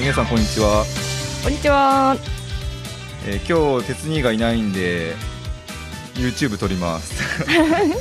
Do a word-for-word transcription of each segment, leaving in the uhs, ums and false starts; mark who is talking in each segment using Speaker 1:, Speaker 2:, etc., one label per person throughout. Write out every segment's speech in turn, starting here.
Speaker 1: 皆さんこんにちは。
Speaker 2: こんにちは。
Speaker 1: えー、今日鉄兄がいないんで YouTube 撮りますだいにかい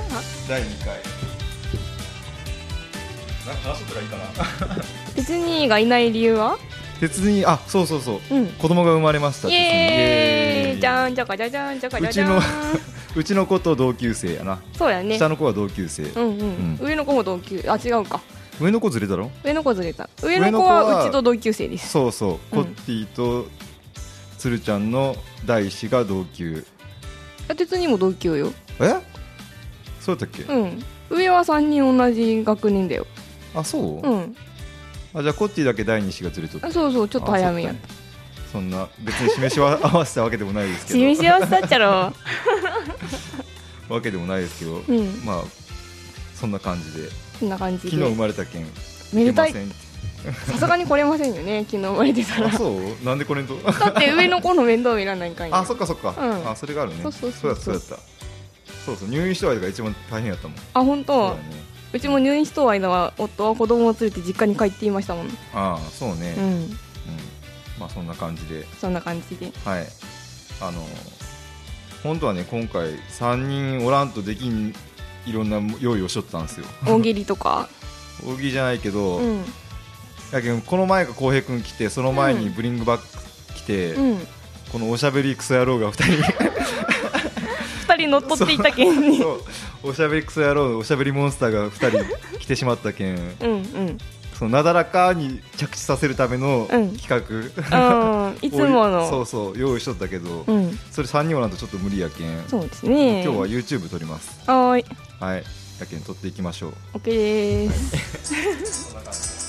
Speaker 1: なんか話しとったらいいかな
Speaker 2: 鉄兄がいない理由は？
Speaker 1: 鉄兄、あ、そうそうそう、
Speaker 2: うん、
Speaker 1: 子供が生まれました。
Speaker 2: イエーイ、じゃんじゃかじゃじゃんじゃかじゃじゃん。
Speaker 1: うちのうちの子と同級生やな。
Speaker 2: そうやね。
Speaker 1: 下の子は同級生。
Speaker 2: うんうん、うん、上の子も同級、あ、違うか。
Speaker 1: 上の子ずれたろ？
Speaker 2: 上の子ずれた。上の子はうちと同級生です。
Speaker 1: そうそう、コッティとつるちゃんの第一子が同級。
Speaker 2: 鉄兄も同級よ。
Speaker 1: え？そうだったっけ？
Speaker 2: うん。上はさんにん同じ学年だよ。
Speaker 1: あ、そう？
Speaker 2: うん。
Speaker 1: あ、じゃあコッティだけ第二子がずれとった。
Speaker 2: あ、そうそう、ちょっと早めやった。
Speaker 1: そんな別に示しは合わせたわけでもないですけど
Speaker 2: 示し合わせたっちゃろ
Speaker 1: わけでもないですけど、
Speaker 2: うん、
Speaker 1: まあそんな感じで。
Speaker 2: そんな感じで
Speaker 1: 昨日生まれたけん
Speaker 2: めでたい。さすがに来れませんよね、昨日生まれてたら。
Speaker 1: あ、そうなんでこれと
Speaker 2: だって上の子の面倒見らないかんよ。
Speaker 1: あ、そっかそっか、うん、あ、それがあるね。
Speaker 2: そうそうそうそう、
Speaker 1: そうやったそうやった。そうそう、入院した間が一番大変やったもん。
Speaker 2: あ、本当。う、ね、うちも入院した間は夫は子供を連れて実家に帰っていましたもん。
Speaker 1: ああ、そうね、
Speaker 2: うん、うん、
Speaker 1: まあそんな感じで
Speaker 2: そんな感じで、
Speaker 1: はい、あの本当はね、今回さんにんおらんとできんいろんな用意をしとったんですよ。
Speaker 2: 大喜利とか
Speaker 1: 大喜利じゃないけど、うん、だけどこの前が浩平君来て、その前にブリングバック来て、うん、このおしゃべりクソ野郎がふたり
Speaker 2: ふたり乗っ取っていたけんに
Speaker 1: そう、おしゃべりクソ野郎、おしゃべりモンスターがふたり来てしまったけんうん、うん、そのなだらかに着地させるための企画、
Speaker 2: うん、いつもの
Speaker 1: そうそう用意しとったけど、うん、それさんにんおらんとちょっと無理やけん。
Speaker 2: そうですね、
Speaker 1: 今日は YouTube 撮ります。
Speaker 2: はい、
Speaker 1: はい、やけん撮っていきましょう。
Speaker 2: OK でーすそんな感じで。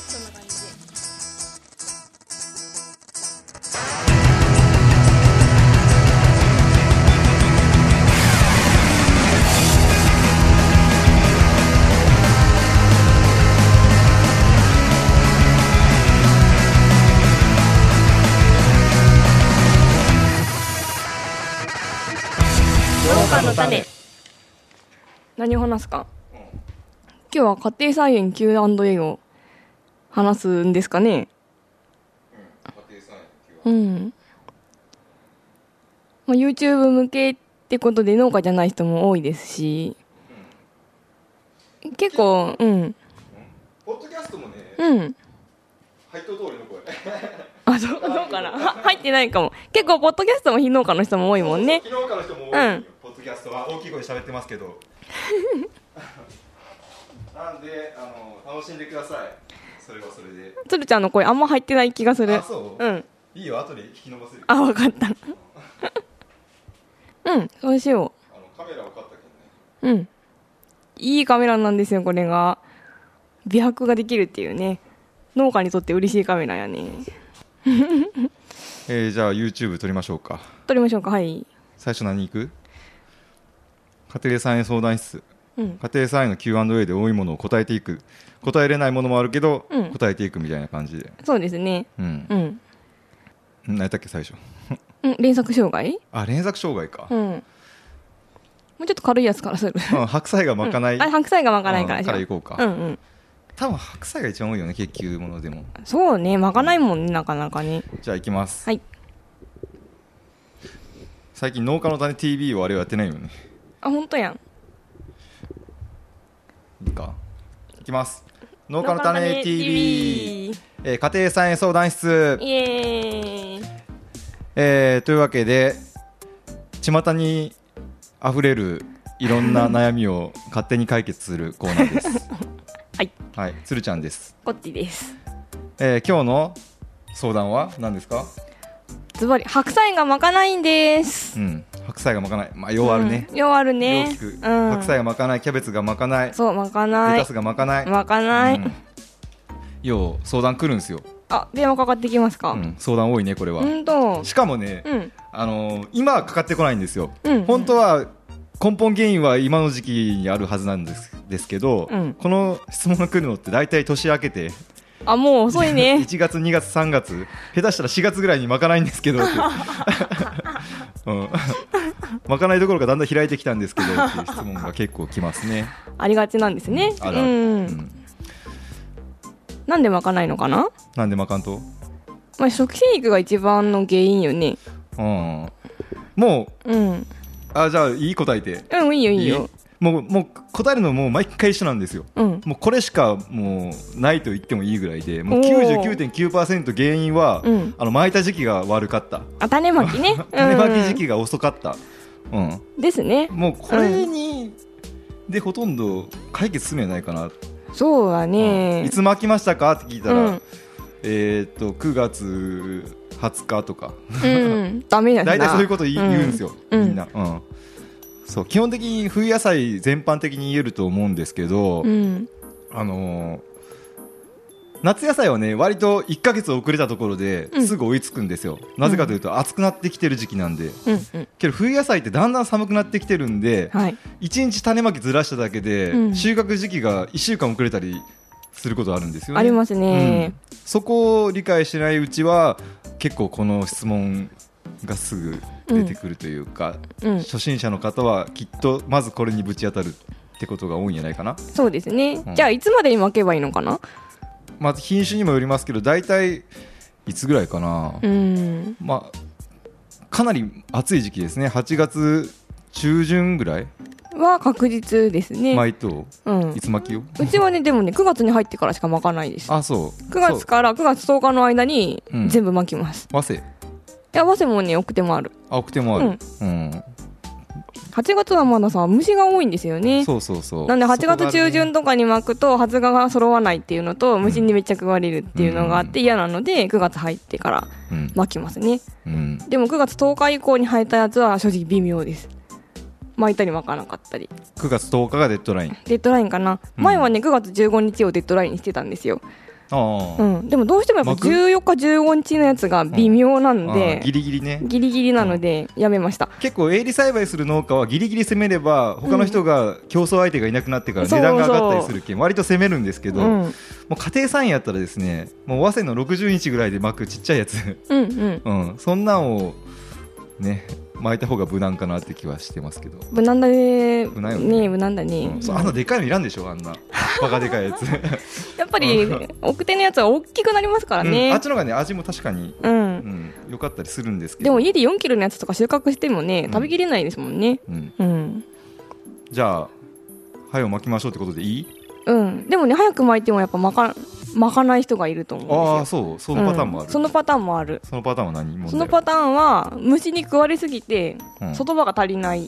Speaker 2: の種。何を話すか、うん、今日は家庭菜園 キューアンドエー を話すんですかね。うん、うん、まあ、YouTube 向けってことで農家じゃない人も多いですし、うん、結構、うん、
Speaker 1: ポッドキャストもね、
Speaker 2: うん、
Speaker 1: 入っと通りの声
Speaker 2: あ、どうかな入ってないかも。結構ポッドキャストも非農家の人も多いもんね。
Speaker 1: 非農家の人も多い、うん、ポッドキャストは大きい声で喋ってますけどなんであの楽しんでください。それはそれで。
Speaker 2: つるちゃんの声あんま入ってない気がする。
Speaker 1: あ、そう、
Speaker 2: うん、
Speaker 1: いいよ、後で引き伸ばせる。
Speaker 2: あ、分かったうん、そうしよ
Speaker 1: う。あのカメラを買ったけどね。
Speaker 2: うん、いいカメラなんですよ。これが美白ができるっていうね、農家にとって嬉しいカメラやね
Speaker 1: えー、じゃあ YouTube 撮りましょうか。
Speaker 2: 撮りましょうか。はい。
Speaker 1: 最初何行く？家庭菜園相談室、
Speaker 2: うん、
Speaker 1: 家庭菜園の キューアンドエー で多いものを答えていく。答えれないものもあるけど、うん、答えていくみたいな感じで。
Speaker 2: そうですね。うん、うん、
Speaker 1: 何やったっけ最初
Speaker 2: うん、連作障害。
Speaker 1: あ、連作障害か、
Speaker 2: うん、もうちょっと軽いやつからする
Speaker 1: うん、白菜がまかない、
Speaker 2: うん、あ、白菜がまかないから
Speaker 1: からいこうか。
Speaker 2: うん、うん、
Speaker 1: 多分白菜が一番多いよね、結球ものでも。
Speaker 2: そうね、まかないもんね、なかなかね。
Speaker 1: じゃあ行きます。
Speaker 2: はい。
Speaker 1: 最近農家の種 ティービー をあれはやってないよね。
Speaker 2: あ、本当やん。
Speaker 1: いいか、いきます。農家の種 ティービー、えー、家庭菜園相談室、
Speaker 2: イエーイ、
Speaker 1: えー、というわけで巷にあふれるいろんな悩みを勝手に解決するコーナーです
Speaker 2: はい、
Speaker 1: はい、つるちゃんです。
Speaker 2: こっちです。
Speaker 1: えー、今日の相談は何ですか？
Speaker 2: ズバリ白菜がまかないんです。
Speaker 1: うん、白菜がまかない、まあようあるね、
Speaker 2: うん、ようあるね。
Speaker 1: よう聞く、うん、白菜がまかない、キャベツがまかない、
Speaker 2: そうまかない、
Speaker 1: レタスがまかない、
Speaker 2: まかない、うん、
Speaker 1: よう相談来るんですよ。
Speaker 2: あ、電話かかってきますか？
Speaker 1: うん、相談多いねこれは。
Speaker 2: うんと、
Speaker 1: しかもね、うん、あのー、今はかかってこないんですよ、うん、本当は根本原因は今の時期にあるはずなんです、ですけど、うん、この質問が来るのって大体年明けて、
Speaker 2: あ、もう遅いね
Speaker 1: いちがつにがつさんがつ、下手したらしがつぐらいにまかないんですけどってうん、まかないどころかだんだん開いてきたんですけどっていう質問が結構来ますね。
Speaker 2: ありがちなんですね。
Speaker 1: あるある、うん、
Speaker 2: なんでまかないのかな。
Speaker 1: なんでまかんと
Speaker 2: まあ、食生育が一番の原因よね。
Speaker 1: うん、もう、うん、あ、じゃあいい答えて。
Speaker 2: うん、いいよいいよ。
Speaker 1: もうもう答えるのも毎回一緒なんですよ、うん、もうこれしかもうないと言ってもいいぐらいで、もう きゅうじゅうきゅうてんきゅうパーセント 原因は、うん、あの巻いた時期が悪かった。
Speaker 2: あ、種まきね
Speaker 1: 種まき時期が遅かった、うん、
Speaker 2: ですね。
Speaker 1: もうこれに、うん、でほとんど解決するんじゃないかな。
Speaker 2: そうだね、
Speaker 1: うん、いつ巻きましたかって聞いたら、うん、えー、っとくがつはつかとか、
Speaker 2: うん、ダメだな。
Speaker 1: 大体そういうこと言うんですよ、うん、みんな、うん、そう基本的に冬野菜全般的に言えると思うんですけど、うん、あのー、夏野菜はね割といっかげつ遅れたところですぐ追いつくんですよ、うん、なぜかというと暑くなってきてる時期なんで、うんうん、けど冬野菜ってだんだん寒くなってきてるんで、はい、いちにち種まきずらしただけで、うん、収穫時期がいっしゅうかん遅れたりすることあるんですよね。
Speaker 2: ありますね、
Speaker 1: うん、そこを理解しないうちは結構この質問がすぐ出てくるというか、うん、初心者の方はきっとまずこれにぶち当たるってことが多いんじゃないかな。
Speaker 2: そうですね、うん、じゃあいつまでに巻けばいいのかな。
Speaker 1: まず品種にもよりますけど大体いつぐらいかな、うん、まあ、かなり暑い時期ですね。はちがつ中旬ぐらい
Speaker 2: は確実ですね。
Speaker 1: 巻いと、うん、いつ巻きよ。
Speaker 2: うちはねでもねくがつに入ってからしか巻かないです。
Speaker 1: あ、そう
Speaker 2: くがつからくがつとおかの間に全部巻きます、
Speaker 1: うん、早生。い
Speaker 2: や早生もね奥手もある。
Speaker 1: あ、奥手もある、うん、うん、
Speaker 2: はちがつはまださ虫が多いんですよね。
Speaker 1: そうそうそう。
Speaker 2: なんではちがつ中旬とかに巻くと発芽が揃わないっていうのと虫にめっちゃ食われるっていうのがあって嫌なのでくがつ入ってから巻きますね、うんうん、でもくがつとおか以降に生えたやつは正直微妙です。巻いたり巻かなかったり。
Speaker 1: くがつとおかがデッドライン。
Speaker 2: デッドラインかな、うん、前はねくがつじゅうごにちをデッドラインにしてたんですよ。あ、うん、でもどうしてもやっぱじゅうよっかじゅうごにちのやつが微妙なんで、
Speaker 1: うん、ギリギリね
Speaker 2: ギリギリなのでやめました、うん、
Speaker 1: 結構営利栽培する農家はギリギリ攻めれば他の人が競争相手がいなくなってから値段が上がったりするけん割と攻めるんですけど、うん、もう家庭菜園やったらですねもう早生のろくじゅうにちぐらいで巻くちっちゃいやつうん、うんうん、そんなんをね巻いた方が無難かなって気はしてますけど。
Speaker 2: 無難だね。無難よね。無難だね、
Speaker 1: うん、そうあんなでかいのいらんでしょ。あんなバカでかいやつ
Speaker 2: やっぱり奥手のやつは大きくなりますからね、
Speaker 1: うん、あっちの方がね味も確かに良、うんうん、かったりするんですけど。
Speaker 2: でも家でよんキロのやつとか収穫してもね、うん、食べきれないですもんね、うんうん、
Speaker 1: じゃあ早を巻きましょうってことでいい？
Speaker 2: うん、でもね早く巻いてもやっぱ巻か巻かない人がいると思うんですよ。
Speaker 1: ああ、そう、そのパターンもある、
Speaker 2: うん、そのパターンもある。
Speaker 1: そのパターンは何？問題は
Speaker 2: そのパターンは虫に食われすぎて、うん、外葉が足りない。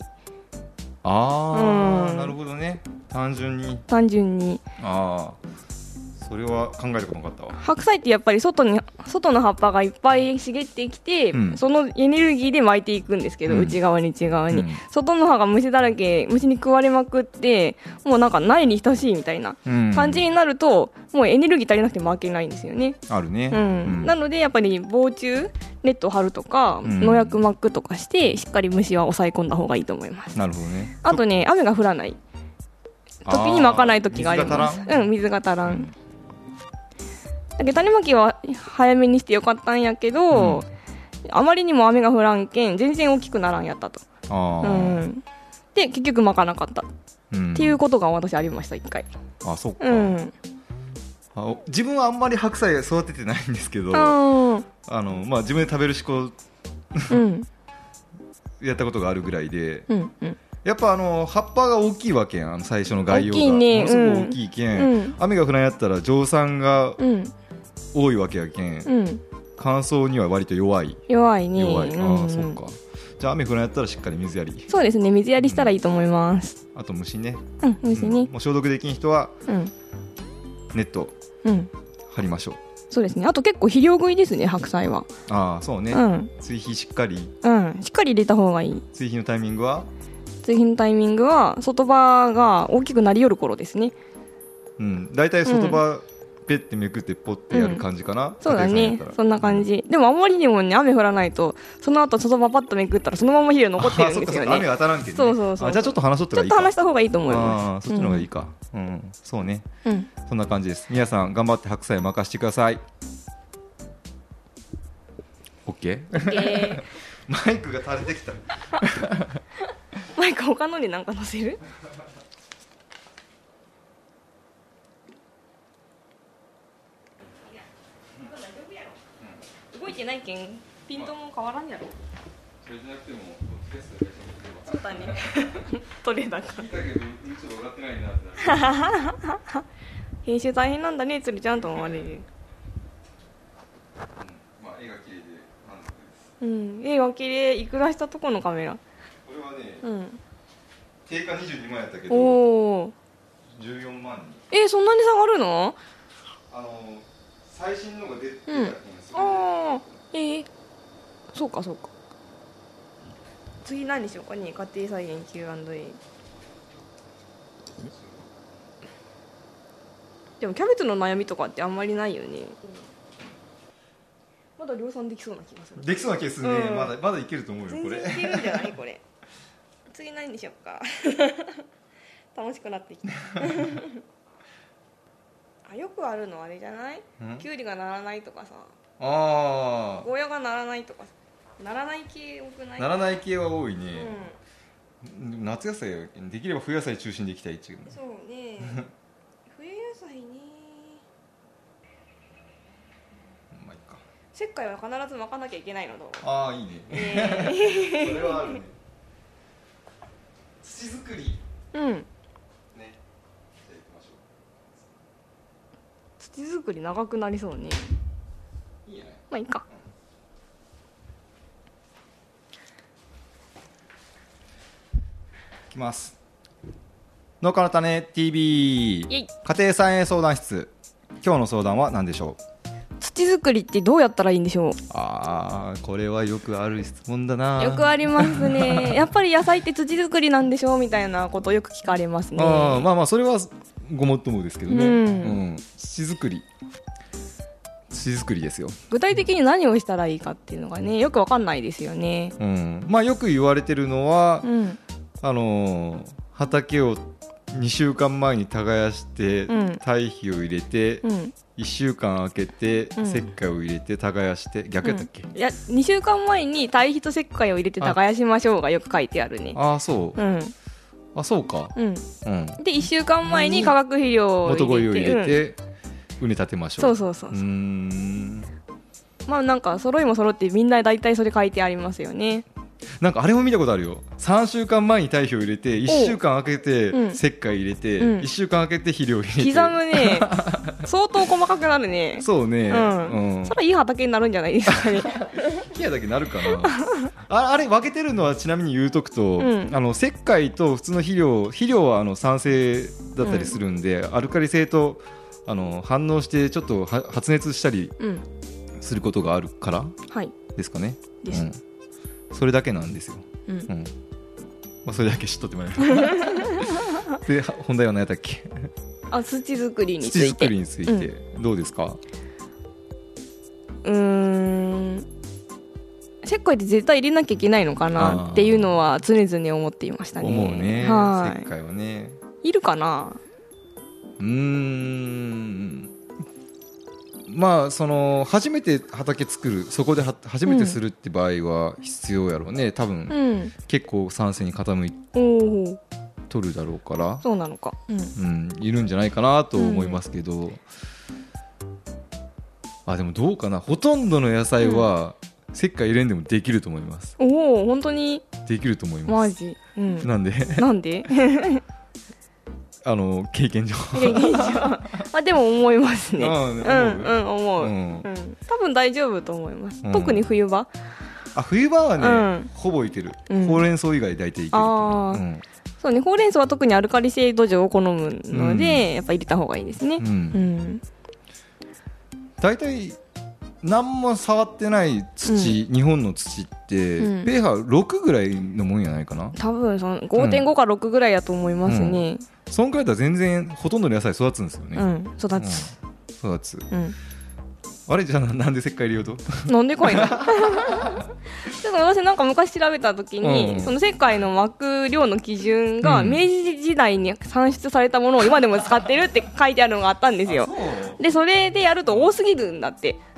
Speaker 1: ああ、うん、なるほどね。単純に
Speaker 2: 単純に
Speaker 1: ああそれは考えたことなかったわ。
Speaker 2: 白菜ってやっぱり外に外の葉っぱがいっぱい茂ってきて、うん、そのエネルギーで巻いていくんですけど、うん、内側に内側に、うん、外の葉が虫だらけ虫に食われまくってもうなんかないに等しいみたいな感じになると、もうエネルギー足りなくて巻けないんですよね。
Speaker 1: あるね、
Speaker 2: うんうん、なのでやっぱり防虫ネットを張るとか、うん、農薬巻くとかしてしっかり虫は抑え込んだ方がいいと思います。
Speaker 1: なるほどね。
Speaker 2: あとね雨が降らない時に巻かない時があります。うん、水が足らん、うんだけど種まきは早めにしてよかったんやけど、うん、あまりにも雨が降らんけん全然大きくならんやったと。あ、うん、で結局巻かなかった、うん、っていうことが私ありました一回。
Speaker 1: あ、そっか、うん、あ自分はあんまり白菜育ててないんですけど、
Speaker 2: あ
Speaker 1: あの、まあ、自分で食べる思考、うん、やったことがあるぐらいで、うんうん、やっぱあの葉っぱが大きいわけやん。あの最初の概要が大きい、ね、ものすごく大きいけん、うん、雨が降らんやったら蒸散が多いわけやけん、うん、乾燥には割と弱い
Speaker 2: 弱いね。
Speaker 1: 弱い、あ、うんうん、そうか。じゃあ雨降らんやったらしっかり水やり。
Speaker 2: そうですね、水やりしたらいいと思います、
Speaker 1: うん、あと虫ね、
Speaker 2: うん、虫ね、うん、
Speaker 1: もう消毒できん人は、うん、ネット張りましょう、
Speaker 2: そうですね。あと結構肥料食いですね白菜は。
Speaker 1: ああそうね、うん、追肥しっかり、
Speaker 2: うん、しっかり入れた方がいい。
Speaker 1: 追肥のタイミングは
Speaker 2: 追肥のタイミングは外葉が大きくなりよる頃ですね。
Speaker 1: うん、だいたい外葉、うん、ペッてめくってポッてやる感じかな、うん、
Speaker 2: そうだね、そんな感じ。でもあんまりにもね雨降らないとその後外葉パッとめくったらそのまま肥料残ってるんですよね。
Speaker 1: 雨当たらんけど、ね、
Speaker 2: そうそうそう。
Speaker 1: あ、じゃあちょっと話しとったらいいか。
Speaker 2: ちょっと話した方がいいと思いま
Speaker 1: す。あ、そっちの方がいいか、うん、うん、そうね、うん、そんな感じです。皆さん頑張って白菜任してください。 OK? マイクが垂れてきた
Speaker 2: マイク他のに何か載せる？動ないけんピントも変わらんやろ。
Speaker 1: それじゃなくてもテストで
Speaker 2: そうだね取れたか
Speaker 1: 聞いたけどちょっと分かってないなってなる
Speaker 2: 編集大変なんだねつるちゃんと思われる。うん、
Speaker 1: まあ絵が綺麗で満足です。
Speaker 2: うん、絵が綺麗。いくらしたとこのカメラ？
Speaker 1: これはね、
Speaker 2: うん、
Speaker 1: 定価にじゅうにまんやったけど
Speaker 2: お
Speaker 1: じゅうよんまんに。
Speaker 2: えー、そんなに下がるの？
Speaker 1: あの最新のが出てた
Speaker 2: うん、
Speaker 1: 気がする。
Speaker 2: ああ、えー、そうかそうか。次何しようかね。家庭菜園 キューアンドエー。 でもキャベツの悩みとかってあんまりないよね。まだ量産できそうな気がする。
Speaker 1: できそうなケースね、うん、まだまだいけると思うよこれ。
Speaker 2: 全然いけるんじゃないこれ。次何にしようか楽しくなってきたあ、よくあるのあれじゃない？きゅうりがならないとかさ、
Speaker 1: あ
Speaker 2: ゴーヤがならないとかさ、ならない系多くない？
Speaker 1: ならない系は多いね、
Speaker 2: うん、
Speaker 1: 夏野菜できれば冬野菜中心でいきたいっていう。
Speaker 2: そうね冬野菜ね。
Speaker 1: まあいいか。
Speaker 2: 石灰は必ず巻かなきゃいけないのと。
Speaker 1: ああいいね、
Speaker 2: えー、
Speaker 1: それはあるね。土作り、
Speaker 2: うんね、じゃあ行き
Speaker 1: ましょ
Speaker 2: う。土作り長くなりそうね。
Speaker 1: いいやね。
Speaker 2: まあいいか、
Speaker 1: いきます。農家の種 ティービー
Speaker 2: イエイ。
Speaker 1: 家庭菜園相談室。今日の相談は何でしょう？
Speaker 2: 土作りってどうやったらいいんでしょう？
Speaker 1: ああ、これはよくある質問だな。
Speaker 2: よくありますねやっぱり野菜って土作りなんでしょうみたいなことをよく聞かれますね。
Speaker 1: あ、まあまあそれはごもっともですけどね、
Speaker 2: うんうん、
Speaker 1: 土作り土作りですよ。
Speaker 2: 具体的に何をしたらいいかっていうのがねよくわかんないですよね、
Speaker 1: うん、まあよく言われてるのは、
Speaker 2: うん、
Speaker 1: あのー、畑をにしゅうかんまえに耕して、うん、堆肥を入れて、うん、いっしゅうかん空けて、うん、石灰を入れて耕して、逆やったっけ、うん、
Speaker 2: いやにしゅうかんまえに堆肥と石灰を入れて耕しましょうがよく書いてあるね。
Speaker 1: ああそう、うん、あそうか、
Speaker 2: うんうん、でいっしゅうかんまえに化学肥料を入れて
Speaker 1: 元肥を入れて、うん、畝立てましょう。
Speaker 2: そうそうそうそう。
Speaker 1: うーん、
Speaker 2: まあなんか揃いも揃ってみんな大体それ書いてありますよね。
Speaker 1: なんかあれも見たことあるよ。さんしゅうかんまえに堆肥を入れていっしゅうかん空けて石灰入れて、うん、いっしゅうかん空けて肥料入れて
Speaker 2: 刻むね相当細かくなるね。
Speaker 1: そうね、うん
Speaker 2: うん、それはいい畑になるんじゃないですかね
Speaker 1: いい畑になるかなあ, あれ分けてるのはちなみに言うとくと、うん、あの石灰と普通の肥料肥料はあの酸性だったりするんで、うん、アルカリ性とあの反応してちょっと発熱したりすることがあるからですかね、
Speaker 2: はい、です、うん、
Speaker 1: それだけなんですよ、うんうん、まあ、それだけ知っとってもらえるで本題は何やったっけ
Speaker 2: あ、土作りについて。
Speaker 1: 土作りについて、うん、どうですか？
Speaker 2: うーん、石灰って絶対入れなきゃいけないのかなっていうのは常々思っていましたね。
Speaker 1: 思うね、はい、石灰はね
Speaker 2: いるかな。
Speaker 1: うーん、まあその初めて畑作る、そこでは初めてするって場合は必要やろうね多分、うん、結構酸性に傾いて取るだろうから。
Speaker 2: そうなのか、うん
Speaker 1: うん、いるんじゃないかなと思いますけど、うん、あでもどうかな、ほとんどの野菜は石灰入れんでもできると思います。
Speaker 2: おお、本当に
Speaker 1: できると思います。
Speaker 2: マジ、うん、
Speaker 1: なんで
Speaker 2: なんで
Speaker 1: あの経験上
Speaker 2: 経験上まあでも思いますね。
Speaker 1: うん
Speaker 2: うん思う、うんうん、多分大丈夫と思います、うん、特に冬場。あ、
Speaker 1: 冬場はね、うん、ほぼいける、うん、ほうれん草以外大体いけると思う。あ、うん、
Speaker 2: そうね、ほうれん草は特にアルカリ性土壌を好むので、うん、やっぱ入れた方がいいですね。うん、うん、
Speaker 1: 大体何も触ってない土、うん、日本の土って、うん、ペーハーろくぐらいのもんやないかな。
Speaker 2: 多分その ごてんご かろくぐらいやと思いますね、
Speaker 1: うん、そんくらいだったら全然ほとんどの野菜育つんですよね、
Speaker 2: うん、育つ、うん、
Speaker 1: 育つ、うん、あれじゃあなんで石灰入れようと
Speaker 2: なんでかいなちょっと私なんか昔調べた時に、うん、その石灰の巻く量の基準が明治時代に産出されたものを今でも使ってるって書いてあるのがあったんですよ。でそれでやると多すぎるんだって、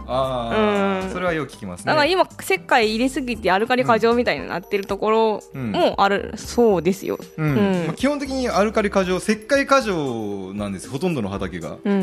Speaker 1: ああ、うん、それはよく聞きますね。
Speaker 2: だから今石灰入れすぎてアルカリ過剰みたいになってるところもある、うん、そうですよ、
Speaker 1: うんうんまあ、基本的にアルカリ過剰、石灰過剰なんです、ほとんどの畑が、
Speaker 2: うんうん、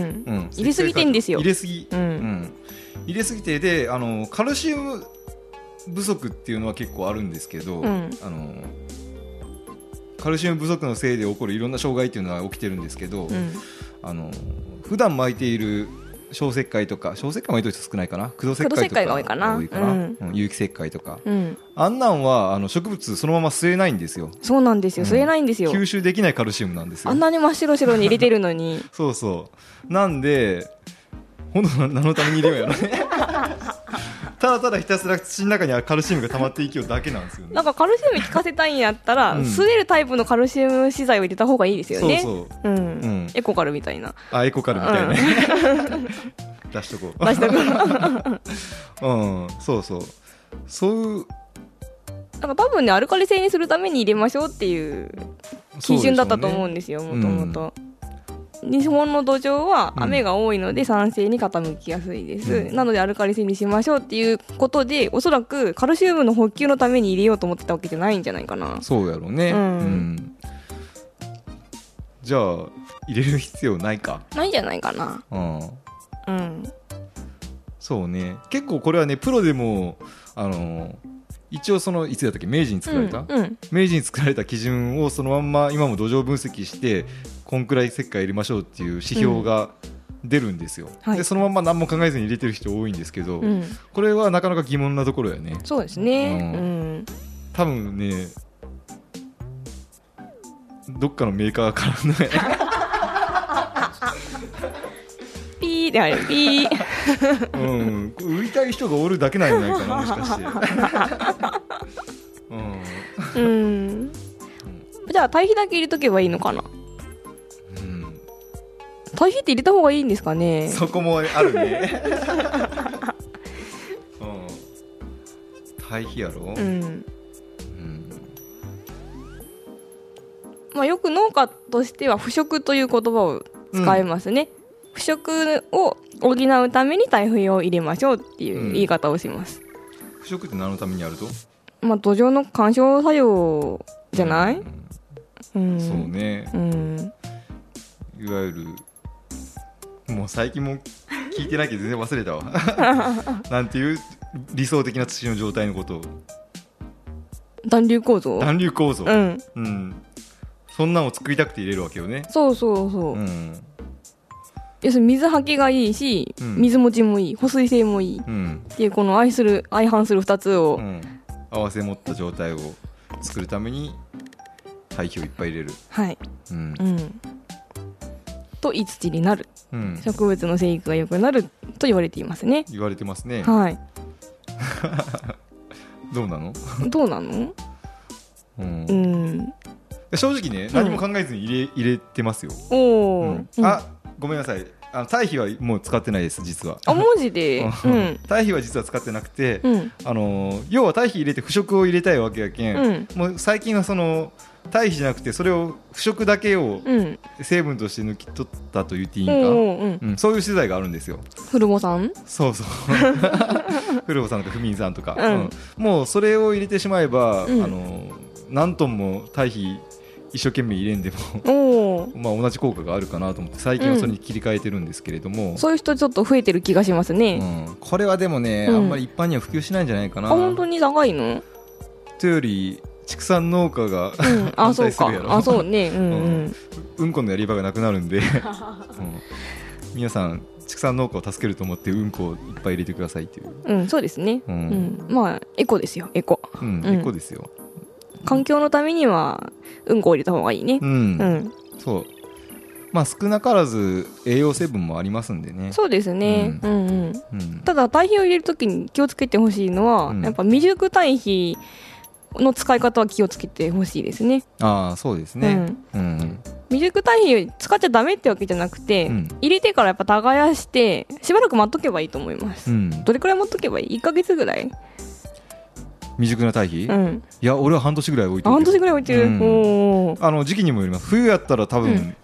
Speaker 2: 入れすぎてんですよ。
Speaker 1: 入れすぎ、うんうん、入れすぎてで、あのカルシウム不足っていうのは結構あるんですけど、うん、あのカルシウム不足のせいで起こるいろんな障害っていうのは起きてるんですけど、うん、あの普段巻いている小石灰とか、小石灰巻いてる人少ないかな、苦土石灰とか
Speaker 2: が多いかな、
Speaker 1: 多いかな、うんうん、有機石灰とか、うん、あんなんはあの植物そのまま吸えないんですよ。
Speaker 2: そうなんですよ、吸えないんですよ。
Speaker 1: 吸収できないカルシウムなんですよ。
Speaker 2: あんなに真っ白白に入れてるのに
Speaker 1: そうそうなんで本当何のために入れようやろねただただひたすら土の中にはカルシウムが溜まっていきようだけなんですよね。
Speaker 2: なんかカルシウム効かせたいんやったら、うん、吸えるタイプのカルシウム資材を入れた方がいいですよね。そうそう、うんうん、エコカルみたいな。
Speaker 1: あ、エコカルみたいなね、うん、出しとこう
Speaker 2: 出しとこう
Speaker 1: うん、そうそうそういう
Speaker 2: なんか多分ね、アルカリ性にするために入れましょうっていう基準だったと思うんですよ、もともと。日本の土壌は雨が多いので酸性に傾きやすいです、うん、なのでアルカリ性にしましょうっていうことで、おそらくカルシウムの補給のために入れようと思ってたわけじゃないんじゃないかな。
Speaker 1: そうやろうね、うんうん、じゃあ入れる必要ないか
Speaker 2: ないんじゃないかな。うん、うん、
Speaker 1: そうね、結構これはねプロでもあの一応そのいつだったっけ、明治に作られた、うんうん、明治に作られた基準をそのまんま今も土壌分析してこんくらい石灰入れましょうっていう指標が出るんですよ、うんはい、でそのまんま何も考えずに入れてる人多いんですけど、うん、これはなかなか疑問なところやね。
Speaker 2: そうですね、うんうん、
Speaker 1: 多分ねどっかのメーカーからの
Speaker 2: ピーであれピー、
Speaker 1: うん、売りたい人がおるだけなんじゃないかな、もしかして
Speaker 2: うん、うん、じゃあ堆肥だけ入れとけばいいのかな。うん、堆肥って入れた方がいいんですかね。
Speaker 1: そこもあるね、うん、堆肥やろ、うんうん、
Speaker 2: まあ、よく農家としては腐食という言葉を使いますね、うん腐食を補うために堆肥を入れましょうっていう言い方をします、
Speaker 1: うん、腐食って何のためにあると、
Speaker 2: まあ、土壌の干渉作用じゃない、
Speaker 1: うんうん、そうね、うん、いわゆるもう最近も聞いてないけど全然忘れたわなんていう理想的な土の状態のことを
Speaker 2: 団粒構造
Speaker 1: 団粒構造、うんうん、そんなのを作りたくて入れるわけよね。
Speaker 2: そうそうそう、うん要するに水はけがいいし、うん、水持ちもいい、保水性もいい、うん、っていうこの相する相反するふたつを、うん、
Speaker 1: 合わせ持った状態を作るために堆肥をいっぱい入れる。はい、うんうん、
Speaker 2: といい土になる、うん、植物の生育が良くなると言われていますね。
Speaker 1: 言われてますね。
Speaker 2: はい。
Speaker 1: どうなの？
Speaker 2: どうなの？うん。うん
Speaker 1: 正直ね、何も考えずに入れ、入れてますよ。おー、うん、あ、ごめんなさい、あの堆肥はもう使ってないです実は。
Speaker 2: あ、マジで、うん、
Speaker 1: 堆肥は実は使ってなくて、うん、あの要は堆肥入れて腐食を入れたいわけやけん、うん、もう最近はその堆肥じゃなくてそれを腐食だけを成分として抜き取ったと言っていいんか、うんうん、そういう資材があるんですよ。
Speaker 2: フルボさん、
Speaker 1: そうそうフルボさんとかフミンさんとか、うんうん、もうそれを入れてしまえば、うん、あの何トンも堆肥一生懸命入れんでもまあ同じ効果があるかなと思って最近はそれに切り替えてるんですけれども、
Speaker 2: うん、そういう人ちょっと増えてる気がしますね、
Speaker 1: うん、これはでもね、うん、あんまり一般には普及しないんじゃないかな。あ、
Speaker 2: 本当に長いの
Speaker 1: というより畜産農家が、うん、
Speaker 2: 反対するやろ。あ、そうね、うんうんうん、
Speaker 1: うんこのやり場がなくなるんで、うん、皆さん畜産農家を助けると思ってうんこをいっぱい入れてくださいっていう、
Speaker 2: うん、そうですね、うんうん、まあエコですよ、エコ、
Speaker 1: うんうん、エコですよ。
Speaker 2: 環境のためにはうんこを入れた方がいいね、うんうん、
Speaker 1: そう、まあ少なからず栄養成分もありますんでね。
Speaker 2: そうですね、うんうんうんうん、ただ堆肥を入れるときに気をつけてほしいのは、うん、やっぱ未熟堆肥の使い方は気をつけてほしいですね。
Speaker 1: ああ、そうですね、うんうん、
Speaker 2: 未熟堆肥使っちゃダメってわけじゃなくて、うん、入れてからやっぱ耕してしばらく待っとけばいいと思います、うん、どれくらい待っとけばいい？いっかげつぐらい？
Speaker 1: 未熟な堆肥、うん、いや俺は半年ぐらい置いてる。
Speaker 2: 半年ぐらい置いてる、うん、
Speaker 1: あの時期にもよります。冬やったら多分、うん、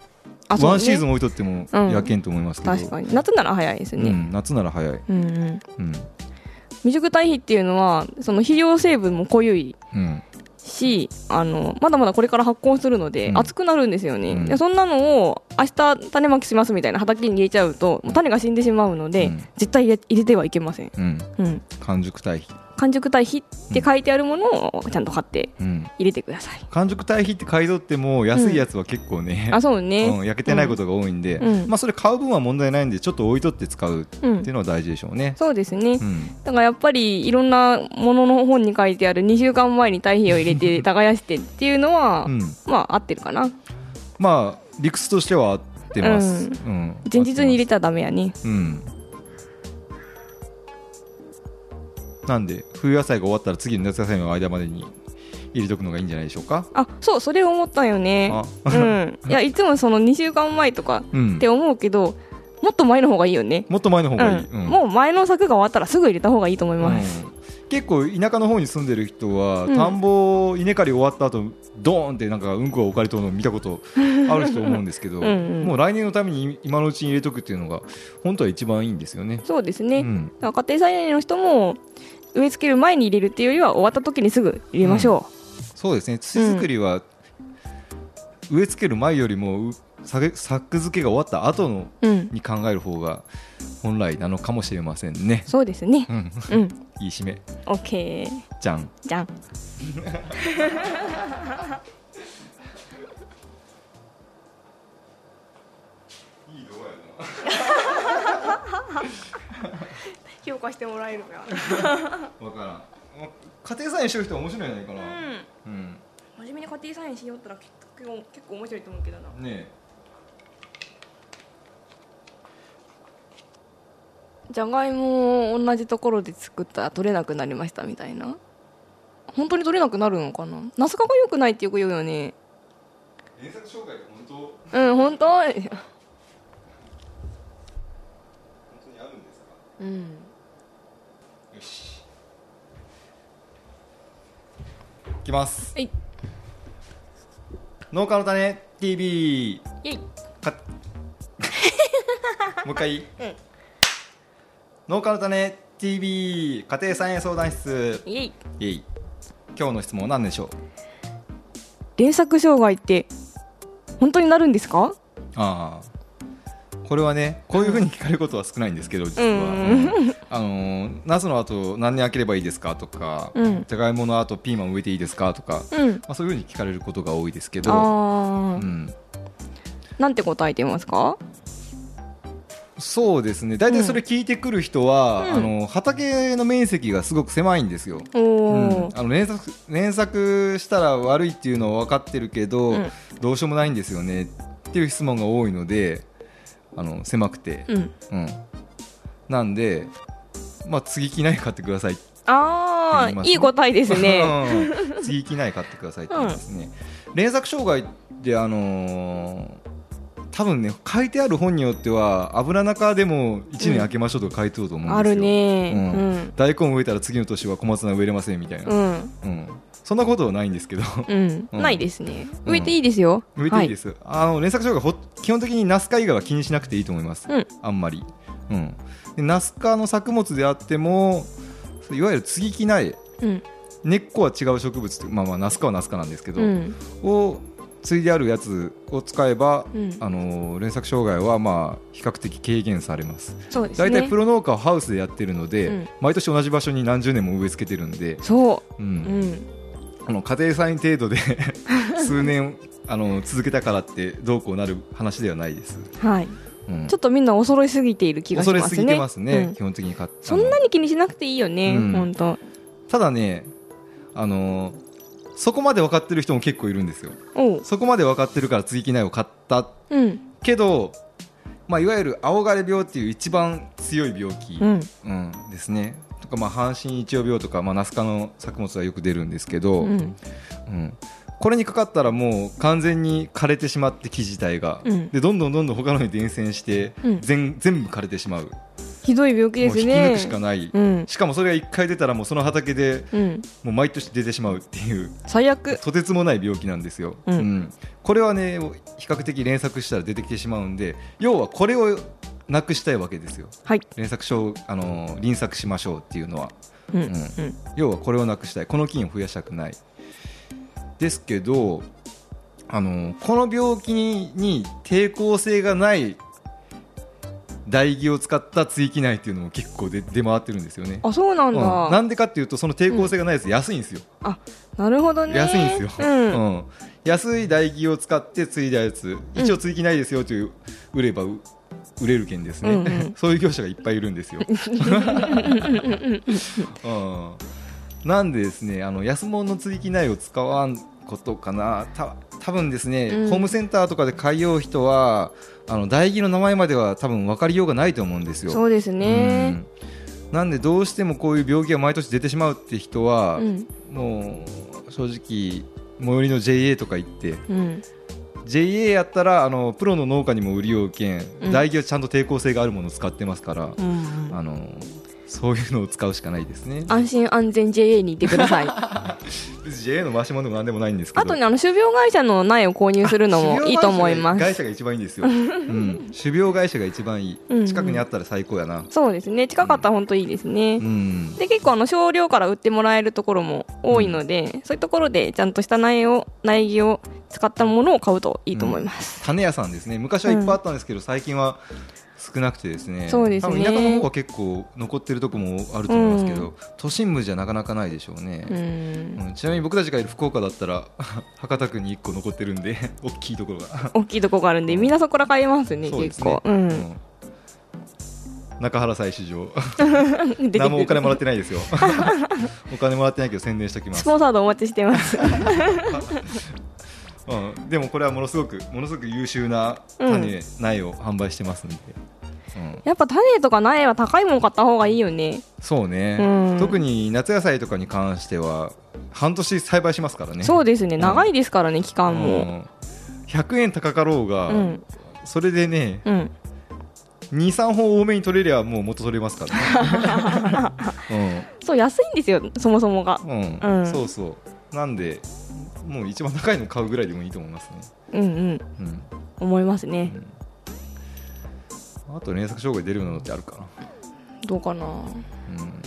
Speaker 1: ワンシーズン置いとってもやけんと思いますけど、
Speaker 2: うん、確かに夏なら早いですね、
Speaker 1: うん、夏なら早い、
Speaker 2: うんうんうん、未熟堆肥っていうのはその肥料成分も濃いし、うん、あのまだまだこれから発酵するので、うん、熱くなるんですよね、うん、でそんなのを明日種まきしますみたいな畑に入れちゃうと、うん、種が死んでしまうので、うん、絶対入れ、入れてはいけません、うん
Speaker 1: うん、完熟堆肥
Speaker 2: 完熟堆肥って書いてあるものをちゃんと買って入れてください、うん、
Speaker 1: 完熟堆肥って買い取っても安いやつは結構ね、
Speaker 2: うん、あそうね、
Speaker 1: うん、焼けてないことが多いんで、うんまあ、それ買う分は問題ないんでちょっと置いとって使うっていうのは大事でしょうね、
Speaker 2: うん、そうですね、うん、だからやっぱりいろんなものの本に書いてあるにしゅうかんまえに堆肥を入れて耕してっていうのは、うん、まあ合ってるかな。
Speaker 1: まあ理屈としては合ってます、
Speaker 2: うんうん、前日に入れたらダメやね、
Speaker 1: うんなんで冬野菜が終わったら次の夏野菜の間までに入れとくのがいいんじゃないでしょうか。
Speaker 2: あそうそれ思ったよね、うん、いやいつもそのにしゅうかんまえとかって思うけど、うん、もっと前の方がいいよね。
Speaker 1: もっと前の方がいい、
Speaker 2: うんうん、もう前の作が終わったらすぐ入れた方がいいと思います、
Speaker 1: うん、結構田舎の方に住んでる人は、うん、田んぼ稲刈り終わった後ドーンってなんかうんこが置かれてるのを見たことあると思うんですけどうん、うん、もう来年のために今のうちに入れとくっていうのが本当は一番いいんですよね。
Speaker 2: そうですね、うん、だから家庭菜園の人も植え付ける前に入れるっていうよりは終わった時にすぐ入れましょう、
Speaker 1: うん、そうですね。土作りは植え付ける前よりも作付けが終わった後の、うん、に考える方が本来なのかもしれませんね。
Speaker 2: そうですね、
Speaker 1: うんうん、いい締め。
Speaker 2: OK
Speaker 1: じゃん
Speaker 2: じゃんいい動画やな評価してもらえるか
Speaker 1: 分からん。家庭菜園してる人は面白いんじゃないかな、
Speaker 2: うんうん、真面目に家庭菜園しようったら結構、結構面白いと思うけどな。ねえじゃがいもを同じところで作ったら取れなくなりましたみたいな。本当に取れなくなるのかな。ナス科が良くないってよく言うよね。
Speaker 1: 連作障害って本
Speaker 2: 当？うん本当本当にあるんですか。うん
Speaker 1: よしいきます。はい。農家の種 ティーブイ イェイかもう一回、うん、農家の種 ティーブイ 家庭菜園相談室イェイイェイ。今日の質問は何でしょう。
Speaker 2: 連作障害って本当になるんですか。
Speaker 1: ああこれはねこういうふうに聞かれることは少ないんですけど実は、うん、あのナスの後何年開ければいいですかとか、うん、じゃがいもの後ピーマン植えていいですかとか、うんまあ、そういうふうに聞かれることが多いですけど、
Speaker 2: あ、うん、なんて答えてますか。
Speaker 1: そうですね大体それ聞いてくる人は、うん、あの畑の面積がすごく狭いんですよ、うん、あの連作、連作したら悪いっていうのは分かってるけど、うん、どうしようもないんですよねっていう質問が多いのであの狭くて、うんうん、なんで、まあ、継ぎ木苗買ってくださいって言いますね。
Speaker 2: ああいい答えですね
Speaker 1: 継ぎ木苗買ってくださいって言いますね、うん、連作障害ってあのー、多分ね書いてある本によっては油中でもいちねん空けましょうとか書いてあると思うんですよ、
Speaker 2: あるね、
Speaker 1: うんうん、大根植えたら次の年は小松菜植えれませんみたいな、うんうん、そんなことはないんですけど、
Speaker 2: うんうん、ないですね。植えていいですよ、
Speaker 1: うん、植えていいです、はい、あの連作障害基本的にナス科以外は気にしなくていいと思います、うん、あんまり、うん、でナス科の作物であってもいわゆる継ぎ木苗、うん、根っこは違う植物、まあまあナス科はナス科なんですけど、うん、を継いであるやつを使えば、うん、あの連作障害はまあ比較的軽減されます。
Speaker 2: そうですね、
Speaker 1: だいたいプロ農家はハウスでやってるので、うん、毎年同じ場所に何十年も植え付けてるんで、
Speaker 2: そう、
Speaker 1: うんうん、あの家庭菜園程度で数年あの続けたからってどうこうなる話ではないです、
Speaker 2: はいうん、ちょっとみんな恐れすぎている気がしますね。
Speaker 1: 恐れすぎてますね、うん、基本的にか
Speaker 2: そんなに気にしなくていいよね、うん、本当。
Speaker 1: ただねあのそこまで分かってる人も結構いるんですよ。そこまで分かってるから継ぎ木苗を買った、うん、けど、まあ、いわゆる青枯れ病っていう一番強い病気、うんうん、ですねとか、まあ、阪神一葉病とか、まあ、ナス科の作物はよく出るんですけど、うんうん、これにかかったらもう完全に枯れてしまって木自体が、うん、でどんどんどんどん他のに伝染して、うん、全, 全部枯れてしまう
Speaker 2: ひどい病気ですね。
Speaker 1: もう引き抜くしかない、
Speaker 2: うん、
Speaker 1: しかもそれがいっかい出たらもうその畑で、うん、もう毎年出てしまうっていう
Speaker 2: 最悪
Speaker 1: とてつもない病気なんですよ、うんうん、これはね比較的連作したら出てきてしまうんで、要はこれをなくしたいわけですよ、はい、連作症、あの輪作しましょうっていうのは、うんうん、要はこれをなくしたい、この菌を増やしたくないですけど、あのこの病気に抵抗性がない唾液を使った追記内っていうのも結構で出回ってるんですよね。
Speaker 2: あ、そうなんだ、
Speaker 1: うん、なんでかっていうとその抵抗性がないやつ安いんですよ、
Speaker 2: うん、あ、なるほどね、
Speaker 1: 安いんですよ、うんうん、安い唾液を使って継いだやつ、一応追記ないですよという売れば売れるけんですね、うんうん、そういう業者がいっぱいいるんですよ、うん、なんでですね、あの安物の追記内を使わんことかな、た多分ですね、うん、ホームセンターとかで買いよう人はあの唾液の名前までは多分分かりようがないと思うんですよ。
Speaker 2: そうですね、
Speaker 1: うん、なんでどうしてもこういう病気が毎年出てしまうって人は、うん、もう正直最寄りの ジェイエー とか行って、うん、ジェイエー やったらあのプロの農家にも売りようけん、うん、唾液はちゃんと抵抗性があるものを使ってますから、うん、あのそういうのを使うしかないですね。
Speaker 2: 安心安全 ジェイエー に行ってください
Speaker 1: ジェイエー の回し物でも何でもないんですけど、
Speaker 2: あとね、あの種苗会社の苗を購入するのもいいと思います。
Speaker 1: 会社が一番いいんですよ、うん、種苗会社が一番いい、うんうん、近くにあったら最高やな。
Speaker 2: そうですね、近かったら本当いいですね、うん、で結構あの少量から売ってもらえるところも多いので、うん、そういうところでちゃんとした苗を苗木を使ったものを買うといいと思います、
Speaker 1: うん、種屋さんですね、昔はいっぱいあったんですけど、うん、最近は少なくてですね、
Speaker 2: そうですね、
Speaker 1: 多分田舎の方は結構残ってるとこもあると思いますけど、うん、都心部じゃなかなかないでしょうね、うんうん、ちなみに僕たちがいる福岡だったら博多区にいっこ残ってるんで大きいところが
Speaker 2: 大きいところがあるんで、みんなそこから買いますね、結構、うんうん、
Speaker 1: 中原祭市場何もお金もらってないですよお金もらってないけど宣伝しておきます。
Speaker 2: スポンサードお待ちしてます
Speaker 1: うん、でもこれはものすごくものすごく優秀な種、うん、苗を販売してますので、
Speaker 2: うん、やっぱ種とか苗は高いもの買った方がいいよね。
Speaker 1: そうね、うん、特に夏野菜とかに関しては半年栽培しますからね。
Speaker 2: そうですね、長いですからね、うん、期間も、うん、
Speaker 1: ひゃくえん高かろうが、うん、それでね、うん、にさんほん多めに取れりゃもう元取れますからね、
Speaker 2: うん、そう安いんですよそもそもが、
Speaker 1: うんうん、そうそうなんでもう一番高いの買うぐらいでもいいと思いますね。
Speaker 2: うんうん、うん、思いますね、
Speaker 1: うん、あと連作障害出るのってあるかな。
Speaker 2: どうかな、うん、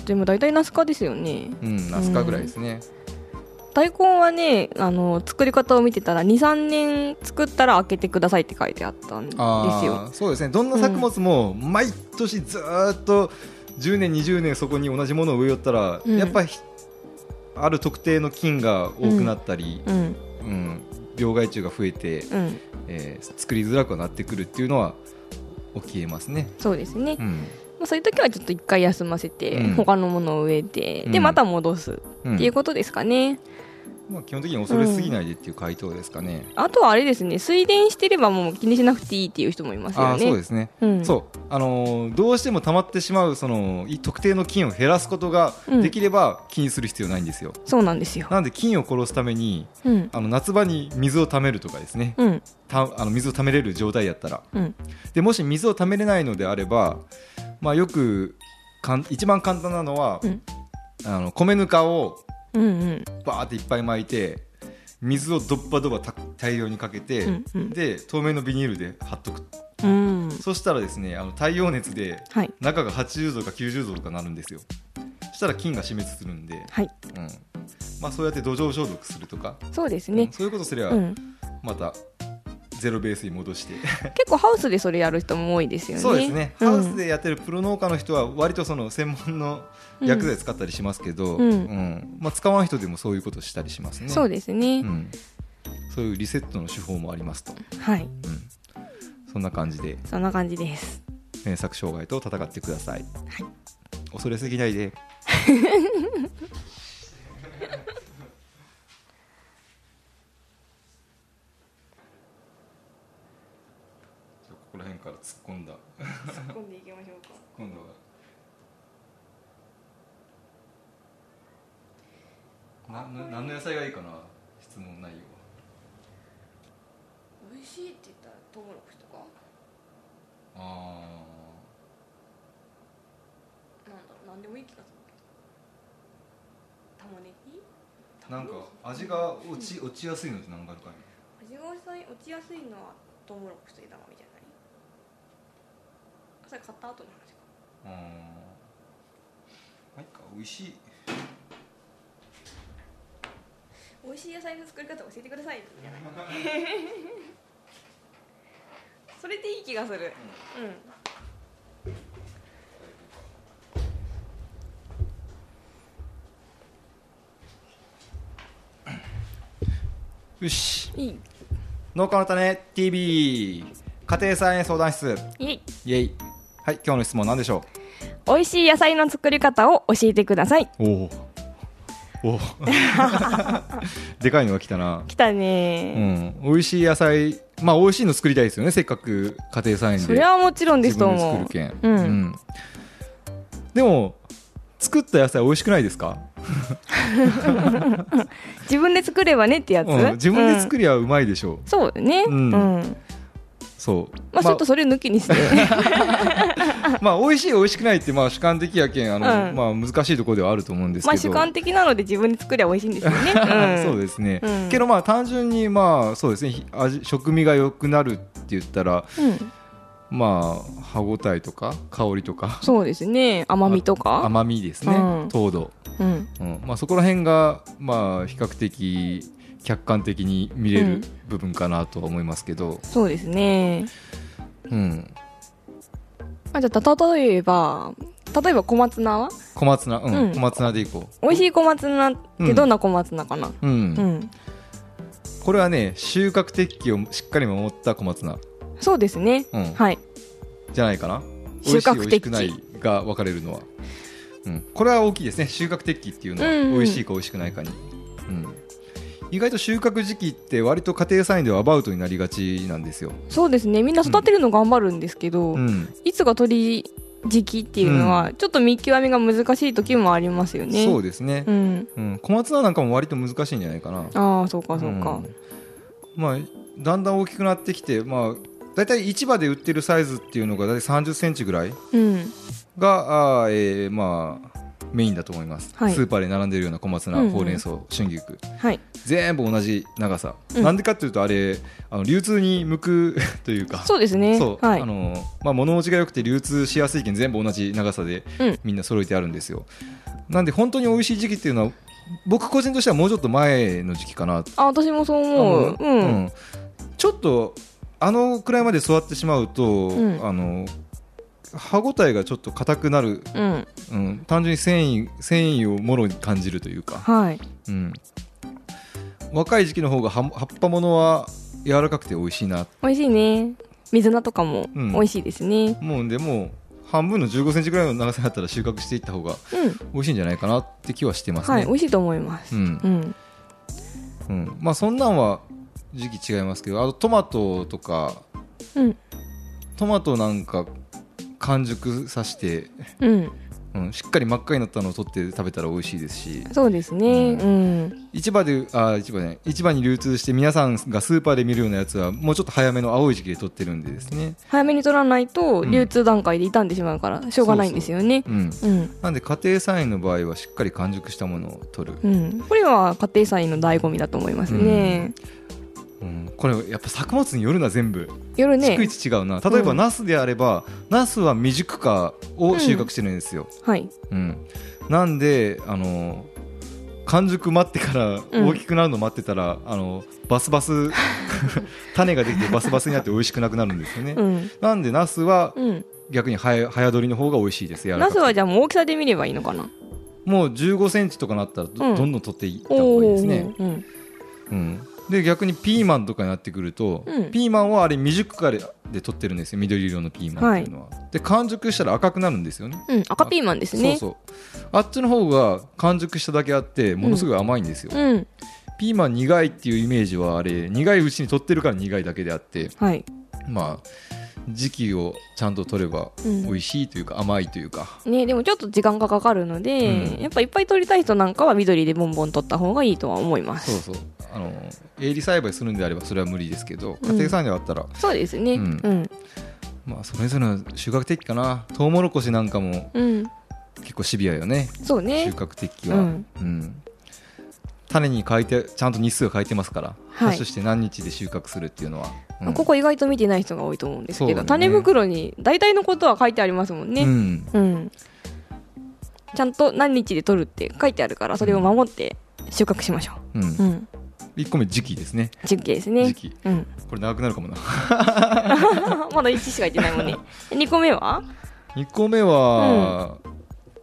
Speaker 2: でも大体ナス科ですよね。
Speaker 1: うんナス科ぐらいですね、
Speaker 2: うん、大根はねあの作り方を見てたら にさんねん作ったら開けてくださいって書いてあったんですよ。
Speaker 1: あそうですね、どんな作物も毎年ずっとじゅうねんにじゅうねんそこに同じものを植えよったら、うん、やっぱりある特定の菌が多くなったり、うんうん、病害虫が増えて、うんえー、作りづらくなってくるっていうのは起きえますね。
Speaker 2: そうですね、うんまあ、そういう時はちょっと一回休ませて、うん、他のものを植えて、でまた戻すっていうことですかね、
Speaker 1: まあ、基本的に恐れすぎないでっていう回答ですかね、
Speaker 2: うん、あとはあれですね、水田してればもう気にしなくていいっていう人もいますよね。
Speaker 1: あそうですね、うん、そうあのー、どうしても溜まってしまうその特定の菌を減らすことができれば気にする必要ないんですよ、
Speaker 2: うん、そうなんですよ。
Speaker 1: なんで菌を殺すために、うん、あの夏場に水を溜めるとかですね、うん、たあの水を溜めれる状態やったら、うん、でもし水を溜めれないのであれば、まあ、よくかん一番簡単なのは、うん、あの米ぬかをうんうん、バーっていっぱい巻いて水をドッバドバ大量にかけて、うんうん、で透明のビニールで貼っとく、うん、そしたらですねあの太陽熱で中がはちじゅうどかきゅうじゅうどとかなるんですよ。そしたら菌が死滅するんで、はいうんまあ、そうやって土壌消毒するとか
Speaker 2: そうですね、
Speaker 1: うん、そういうことすれば、うん、またゼロベースに戻して
Speaker 2: 結構ハウスでそれやる人も多いですよね。
Speaker 1: そうですね、うん、ハウスでやってるプロ農家の人は割とその専門の薬剤使ったりしますけど、うんうんまあ、使わん人でもそういうことしたりしますね。
Speaker 2: そうですね、うん、
Speaker 1: そういうリセットの手法もありますと。
Speaker 2: はい、うん、
Speaker 1: そんな感じで
Speaker 2: そんな感じです。
Speaker 1: 連作障害と戦ってください、はい、恐れすぎないでここら辺から突っ込んだ
Speaker 2: 突っ込んでいきましょうか。
Speaker 1: 今度はなな何の野菜がいいかな。質問内容は
Speaker 2: 美味しいって言ったらトウモロコシとか。
Speaker 1: あ
Speaker 2: 何でもいい気がする。玉ねぎ？
Speaker 1: なんか味が落ち落ちやすいのって何があるかね。
Speaker 2: 味が落ちやすいのはトウモロコシと枝豆じゃない？それ買った後の話か。
Speaker 1: ああ。はいか美味しい。
Speaker 2: 美味しい野菜の作り方教えてくださいじゃない。それでいい気がする。うん。うん
Speaker 1: よし。
Speaker 2: いい。
Speaker 1: 農家の種 ティービー 家庭菜園相談室。
Speaker 2: イエイ。
Speaker 1: イエイ。はい、今日の質問何でしょ
Speaker 2: う。美味しい野菜の作り方を教えてください。
Speaker 1: おお。おでかいのが来たな。
Speaker 2: 来たね。
Speaker 1: うん。美味しい野菜、まあ美味しいの作りたいですよね。せっかく家庭菜園で。
Speaker 2: それはもちろんですと思う。
Speaker 1: 自分で作る
Speaker 2: けん。うん。
Speaker 1: うん、でも作った野菜美味しくないですか？
Speaker 2: 自分で作ればねってやつ、うん、
Speaker 1: 自分で作りゃうまいでしょう、
Speaker 2: うん、そうね、うんうん、
Speaker 1: そう
Speaker 2: まあちょっとそれ抜きにして
Speaker 1: まあ美味しい美味しくないってまあ主観的やけんあの、うん、まあ難しいところではあると思うんですけど、まあ
Speaker 2: 主観的なので自分で作りゃ美味しいんですよね、
Speaker 1: うん、そうですね、うん、けどまあ単純にまあそうですね味食味が良くなるって言ったら、うんまあ歯ごたえとか香りとか
Speaker 2: そうですね甘みとか
Speaker 1: 甘みですね、うん、糖度、うんうんまあ、そこら辺がまあ比較的客観的に見れる部分かなとは思いますけど、うん、
Speaker 2: そうですね
Speaker 1: うん
Speaker 2: あじゃあ例えば例えば小松菜は
Speaker 1: 小松菜、うん、うん、小松菜でいこう。
Speaker 2: 美味しい小松菜ってどんな小松菜かな、
Speaker 1: うん、うんうん、これはね収穫適期をしっかり守った小松菜
Speaker 2: そうですね、うん、はい
Speaker 1: じゃないかな。
Speaker 2: 収穫適期
Speaker 1: 美味しい美味しくないが分かれるのは、うん、これは大きいですね。収穫適期っていうのは、うんうん、美味しいか美味しくないかに、うん、意外と収穫時期って割と家庭菜園ではアバウトになりがちなんですよ。
Speaker 2: そうですねみんな育てるの頑張るんですけど、うん、いつが取り時期っていうのは、うん、ちょっと見極めが難しい時もありますよね。
Speaker 1: そうですね、うんうん、小松菜なんかも割と難しいんじゃないかな。
Speaker 2: ああそうかそうか、うん、
Speaker 1: まあだんだん大きくなってきてまあだいたい市場で売ってるサイズっていうのがだいたいさんじゅっセンチぐらいが、うんえーまあ、メインだと思います、はい、スーパーで並んでるような小松菜、うんうん、ほうれん草、春菊、はい、全部同じ長さ、うん、なんでかっていうとあれあの流通に向くというか
Speaker 2: そうですね
Speaker 1: そう、はいあのまあ、物持ちが良くて流通しやすいけん全部同じ長さで、うん、みんな揃えてあるんですよ。なんで本当に美味しい時期っていうのは僕個人としてはもうちょっと前の時期かな。
Speaker 2: あ私もそう思う、うんうん、
Speaker 1: ちょっとあのくらいまで座ってしまうと、うん、あの歯ごたえがちょっと硬くなる、うんうん、単純に繊維、繊維をもろに感じるというか、はいうん、若い時期の方が葉っぱものは柔らかくて美味しいな。
Speaker 2: 美味しいね。水菜とかも美味しいですね、
Speaker 1: うん、もうでも半分のじゅうごセンチぐらいの長さだったら収穫していった方が美味しいんじゃないかなって気はしてますね、
Speaker 2: はい、美味しいと思います、うんうん
Speaker 1: うん、まあそんなんは時期違いますけど、あとトマトとか、うん、トマトなんか完熟させて、うんうん、しっかり真っ赤になったのを取って食べたら美味しいですし。
Speaker 2: そうですね、うんうん、
Speaker 1: 市場であ市場ね市場に流通して皆さんがスーパーで見るようなやつはもうちょっと早めの青い時期で取ってるんでですね、
Speaker 2: 早めに取らないと流通段階で傷んでしまうからしょうがないんですよね。
Speaker 1: なんで家庭菜園の場合はしっかり完熟したものを取る、
Speaker 2: うん、これは家庭菜園の醍醐味だと思いますね、
Speaker 1: うんうん、これやっぱ作物によるな。全部
Speaker 2: よるね。
Speaker 1: 逐一違うな。例えば、うん、ナスであればナスは未熟果を収穫してるんですよ、
Speaker 2: うんはい
Speaker 1: うん、なんであの完熟待ってから大きくなるの待ってたら、うん、あのバスバス種ができてバスバスになって美味しくなくなるんですよね、うん、なんでナスは逆に早早取りの方が美味しいです。
Speaker 2: ナスはじゃあもう大きさで見ればいいのかな。
Speaker 1: もうじゅうごセンチとかなったら ど,、うん、どんどん取っていった方がいいですね、うんうん、で逆にピーマンとかになってくると、うん、ピーマンはあれ未熟果で取ってるんですよ。緑色のピーマンっていうのは、はい、で完熟したら赤くなるんですよね、
Speaker 2: うん、赤ピーマンですね。
Speaker 1: そうそうあっちの方が完熟しただけあってものすごい甘いんですよ、うんうん、ピーマン苦いっていうイメージはあれ苦いうちに取ってるから苦いだけであって、はい、まあ時期をちゃんと取れば美味しいというか、うん、甘いというか、
Speaker 2: ね、でもちょっと時間がかかるので、うん、やっぱいっぱい取りたい人なんかは緑でボンボン取った方がいいとは思います。
Speaker 1: そうそうあの営利栽培するんであればそれは無理ですけど、家庭菜園であったら、
Speaker 2: うん、そうですね、うんうん
Speaker 1: まあ、それぞれの収穫適期かな。トウモロコシなんかも、うん、 結構シビアよね。
Speaker 2: そうね。
Speaker 1: 収穫適期は、うんうん、種に書いてちゃんと日数が書いてますから、はい、発種して何日で収穫するっていうのは、
Speaker 2: うん、ここ意外と見てない人が多いと思うんですけど、ね、種袋に大体のことは書いてありますもんね、うんうん、ちゃんと何日で取るって書いてあるから、それを守って収穫しましょう、うんうん、
Speaker 1: いっこめ時期ですね。
Speaker 2: 時期ですね。
Speaker 1: 時期、うん、これ長くなるかもな
Speaker 2: まだいちしか言ってないもんね。にこめは
Speaker 1: にこめは、うん、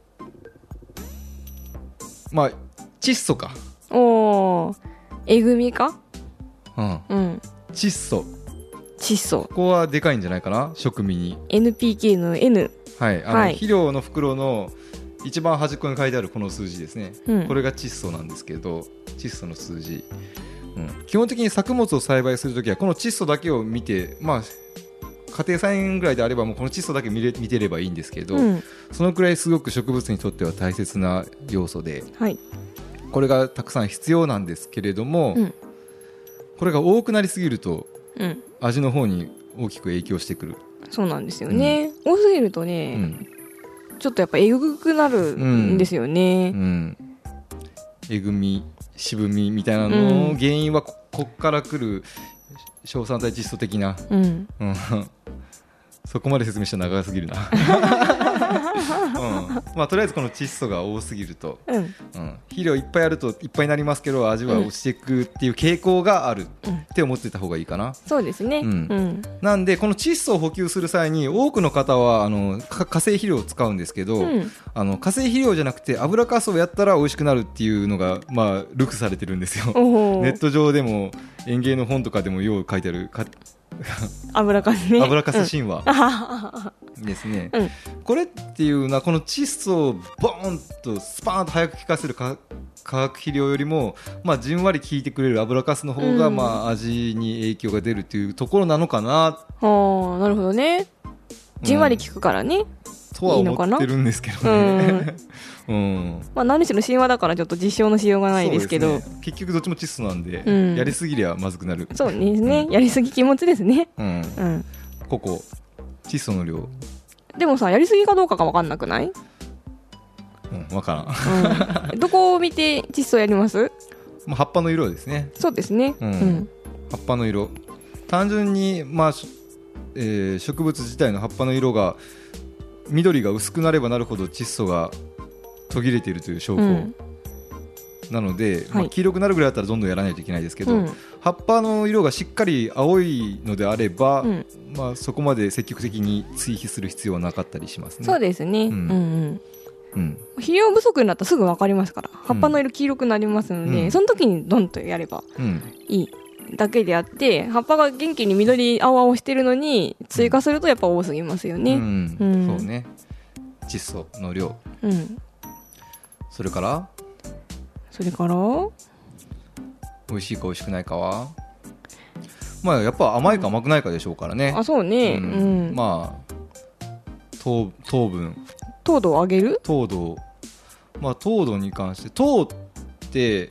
Speaker 1: まあ窒素か。
Speaker 2: おー、えぐみか。
Speaker 1: うんうん、窒素
Speaker 2: 窒素、
Speaker 1: ここはでかいんじゃないかな、食味に。
Speaker 2: エヌピーケー の N、
Speaker 1: はい、あの、はい、肥料の袋の一番端っこに書いてあるこの数字ですね、うん、これが窒素なんですけど、窒素の数字、うん、基本的に作物を栽培するときはこの窒素だけを見て、まあ家庭菜園ぐらいであればもうこの窒素だけ 見れ、見てればいいんですけど、うん、そのくらいすごく植物にとっては大切な要素で、はい、これがたくさん必要なんですけれども、うん、これが多くなりすぎると、うん、味の方に大きく影響してくる。
Speaker 2: そうなんですよね、うん、多すぎるとね、うん、ちょっとやっぱえぐくなるんですよね、うんうん、
Speaker 1: えぐみ渋みみたいなのの原因は こ, こっから来る硝酸体窒素的な、うんうん、そこまで説明したら長すぎるな、うんまあ、とりあえずこの窒素が多すぎると、うんうん、肥料いっぱいあるといっぱいになりますけど味は落ちていくっていう傾向があるって思ってた方がいいかな、うん、
Speaker 2: そうですね、うんうん、
Speaker 1: なんでこの窒素を補給する際に多くの方はあの化成肥料を使うんですけど、うん、あの化成肥料じゃなくて油かすをやったら美味しくなるっていうのが、まあ、ルクされてるんですよ。ネット上でも園芸の本とかでもよう書いてあるか
Speaker 2: 油かすね、
Speaker 1: 油かす神話、うん、ですね、うん、これっていうのはこの窒素をボーンとスパーンと早く効かせる化学肥料よりも、まあ、じんわり効いてくれる油かすの方が、うんまあ、味に影響が出るというところなのかな。
Speaker 2: あ、なるほどね、じんわり効くからね、うん、
Speaker 1: とは思ってるんですけどね、うんうん
Speaker 2: まあ、何しろ神話だからちょっと実証のしようがないですけど、ね、
Speaker 1: 結局どっちも窒素なんで、うん、やりすぎりゃまずくなる。
Speaker 2: そうですね、うん、やりすぎ気持ちですね、うんうん、
Speaker 1: ここ窒素の量
Speaker 2: でもさ、やりすぎかどうかが分かんなくない？
Speaker 1: うん、分からん、
Speaker 2: うん、どこを見て窒素やります？
Speaker 1: まあ、葉っぱの色ですね。
Speaker 2: そうですね、うんうん、
Speaker 1: 葉っぱの色単純に、まあえー、植物自体の葉っぱの色が緑が薄くなればなるほど窒素が途切れているという証拠、うん、なので、まあ、黄色くなるぐらいだったらどんどんやらないといけないですけど、うん、葉っぱの色がしっかり青いのであれば、うんまあ、そこまで積極的に追肥する必要はなかったりしますね。
Speaker 2: そうですね、うんうんうんうん、肥料不足になったらすぐ分かりますから、葉っぱの色黄色くなりますので、うん、その時にドンとやればいいだけであって、葉っぱが元気に緑青々してるのに追加するとやっぱ多すぎますよね、うん
Speaker 1: うん、そうね、窒素の量、うん、それから
Speaker 2: それから
Speaker 1: 美味しいか美味しくないかは、まあやっぱ甘いか甘くないかでしょうからね、
Speaker 2: うん、あ、そうね、
Speaker 1: うんうん、まあ 糖, 糖分
Speaker 2: 糖度を上げる
Speaker 1: 糖度、まあ、糖度に関して糖って、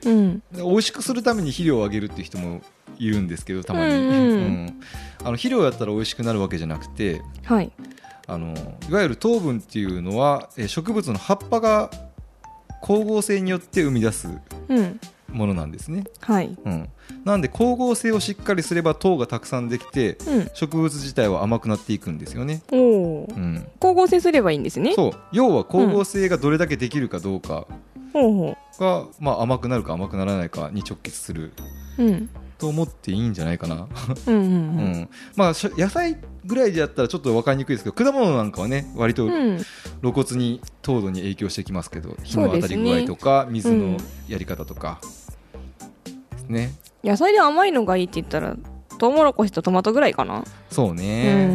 Speaker 1: うん、美味しくするために肥料を上げるっていう人もいるんですけど、たまに、うんうんうん、あの肥料やったら美味しくなるわけじゃなくて、はい、あのいわゆる糖分っていうのは植物の葉っぱが光合成によって生み出すものなんですね、うんはいうん、なんで光合成をしっかりすれば糖がたくさんできて、うん、植物自体は甘くなっていくんですよね。お、
Speaker 2: うん、光合成すればいいんですね。
Speaker 1: そう、要は光合成がどれだけできるかどうかが、まあ、甘くなるか甘くならないかに直結する、うんと思っていいんじゃないかなうんうん、うんうんまあ、野菜ぐらいでやったらちょっと分かりにくいですけど、果物なんかはね割と露骨に糖度に影響してきますけど、日の当たり具合とか、ね、水のやり方とかですね、
Speaker 2: うん、野菜で甘いのがいいって言ったらトウモロコシとトマトぐらいかな。
Speaker 1: そうね、うんうん、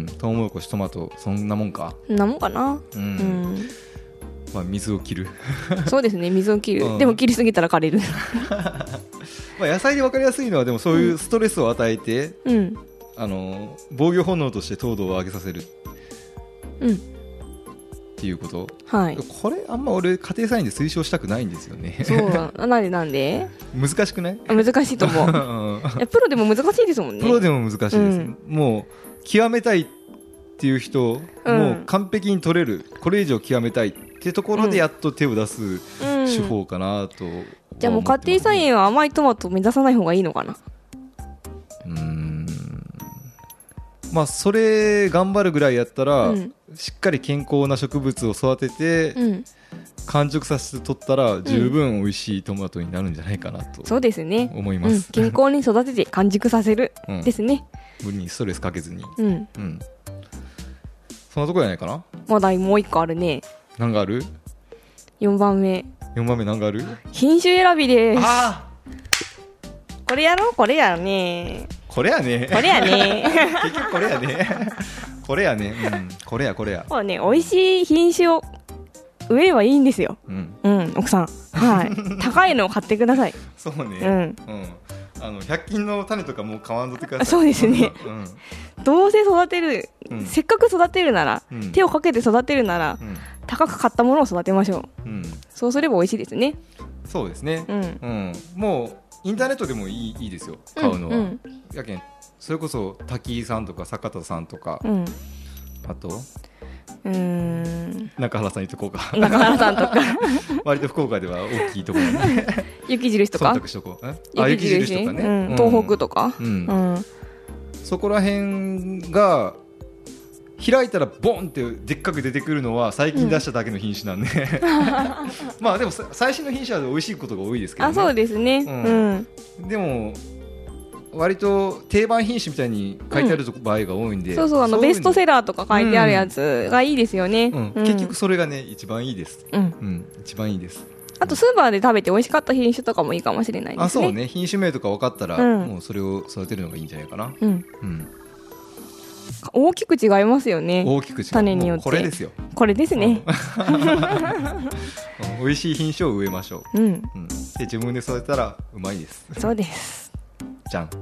Speaker 1: トウモロコシトマトそんなもんか
Speaker 2: そんなもんかな、うん
Speaker 1: うんまあ、水を切る
Speaker 2: そうですね、水を切る、うん、でも切りすぎたら枯れる
Speaker 1: まあ野菜で分かりやすいのはでもそういうストレスを与えて、うん、あの防御本能として糖度を上げさせる、うん、っていうこと、はい、これあんま俺家庭菜園で推奨したくないんですよね。
Speaker 2: そうなんでなんで
Speaker 1: 難しくない？
Speaker 2: 難しいと思ういやプロでも難しいですもんね。
Speaker 1: プロでも難しいです、うん、もう極めたいっていう人、うん、もう完璧に取れる、これ以上極めたいってところでやっと手を出す手法かなと、うん、
Speaker 2: じゃあもう家庭菜園は甘いトマトを目指さない方がいいのかな。
Speaker 1: うーん、まあそれ頑張るぐらいやったら、うん、しっかり健康な植物を育てて、うん、完熟させて取ったら十分美味しいトマトになるんじゃないかなと、うん、
Speaker 2: そうですね、
Speaker 1: 思います、うん、
Speaker 2: 健康に育てて完熟させる、うん、ですね。
Speaker 1: 無理にストレスかけずに、
Speaker 2: うんうん、
Speaker 1: そんなとこじゃないかな。
Speaker 2: まだもう一個あるね。
Speaker 1: 何がある？
Speaker 2: よんばんめ。
Speaker 1: よんばんめ何がある？
Speaker 2: 品種選びです。
Speaker 1: あ
Speaker 2: ー、これやろう、これやね
Speaker 1: これやね
Speaker 2: これやね
Speaker 1: 結局これやねこれやね、うん、これやこれや。
Speaker 2: そうね、美味しい品種を植えればいいんですよ、うんうん、奥さん、はい、高いのを買ってください。
Speaker 1: そうね、
Speaker 2: うんうん、
Speaker 1: あのひゃく均の種とかもう買わんとってください。
Speaker 2: そうですね、うん、どうせ育てる、うん、せっかく育てるなら、うん、手をかけて育てるなら、うん、高く買ったものを育てましょう、うん、そうすれば美味しいですね。
Speaker 1: そうですね、うんうん、もうインターネットでもいい、いいですよ、買うのは、うんうん、やけんそれこそ滝井さんとか坂田さんとか、うん、あとうーん中原さん言っとこうか
Speaker 2: 中原さんとか
Speaker 1: 割と福岡では大きいところね
Speaker 2: 雪印とか
Speaker 1: 忖度しとこう。あ、雪印とかね、
Speaker 2: うん、東北とか、うんうん、
Speaker 1: そこら辺が開いたらボンってでっかく出てくるのは最近出しただけの品種なんで、うん、まあでも最新の品種は美味しいことが多いですけどね。
Speaker 2: あ、そうですね、うん
Speaker 1: うん、でも割と定番品種みたいに書いてある場合が多いんで、
Speaker 2: うん、そうそう、あのベストセラーとか書いてあるやつがいいですよね、
Speaker 1: うんうん、結局それがね一番いいです、うんうん、一番いいです。
Speaker 2: あとスーパーで食べて美味しかった品種とかもいいかもしれないですね。
Speaker 1: あ、そうね、品種名とか分かったら、うん、もうそれを育てるのがいいんじゃないかな、うんうん、
Speaker 2: 大きく違いますよね。
Speaker 1: 大きく違う、
Speaker 2: 種によって
Speaker 1: これですよ、
Speaker 2: これですね、
Speaker 1: うん、美味しい品種を植えましょう、うんうん、で自分で育てたらうまいです。
Speaker 2: そうです
Speaker 1: じゃん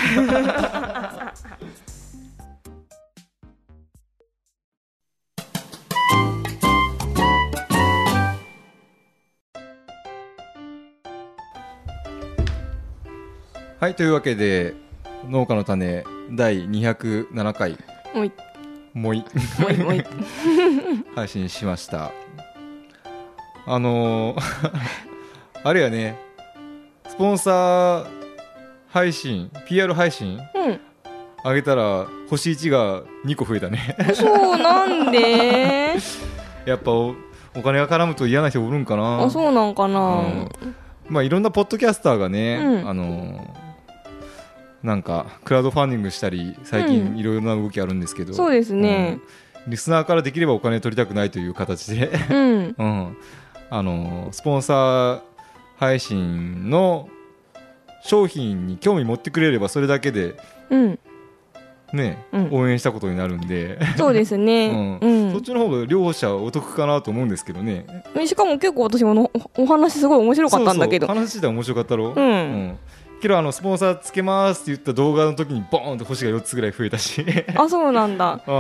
Speaker 1: はい、というわけで農家の種だいにひゃくななかい
Speaker 2: もい
Speaker 1: もい
Speaker 2: もいもい
Speaker 1: 配信しました。あのー、あれやね、スポンサー配信 ピーアール 配信、うん、上げたら星いちがにこ増えたね
Speaker 2: そうなんで
Speaker 1: やっぱ お, お金が絡むと嫌な人おるんかな。
Speaker 2: あ、そうなんかな、うん、
Speaker 1: まあいろんなポッドキャスターがね、うん、あのーなんかクラウドファンディングしたり最近いろいろな動きあるんですけど、
Speaker 2: うん、そうですね、
Speaker 1: うん、リスナーからできればお金取りたくないという形で、うんうん、あのスポンサー配信の商品に興味持ってくれればそれだけで、うんね、うん、応援したことになるんで
Speaker 2: そうですね、
Speaker 1: うんうん、そっちの方が両者お得かなと思うんですけどね。
Speaker 2: しかも結構私ものお話すごい面白かったんだけど。
Speaker 1: そうそう、話自体面白かったろ、うんうん、けどあのスポンサーつけますって言った動画の時にボーンと星がよっつぐらい増えたし
Speaker 2: あ、そうなんだ、うん、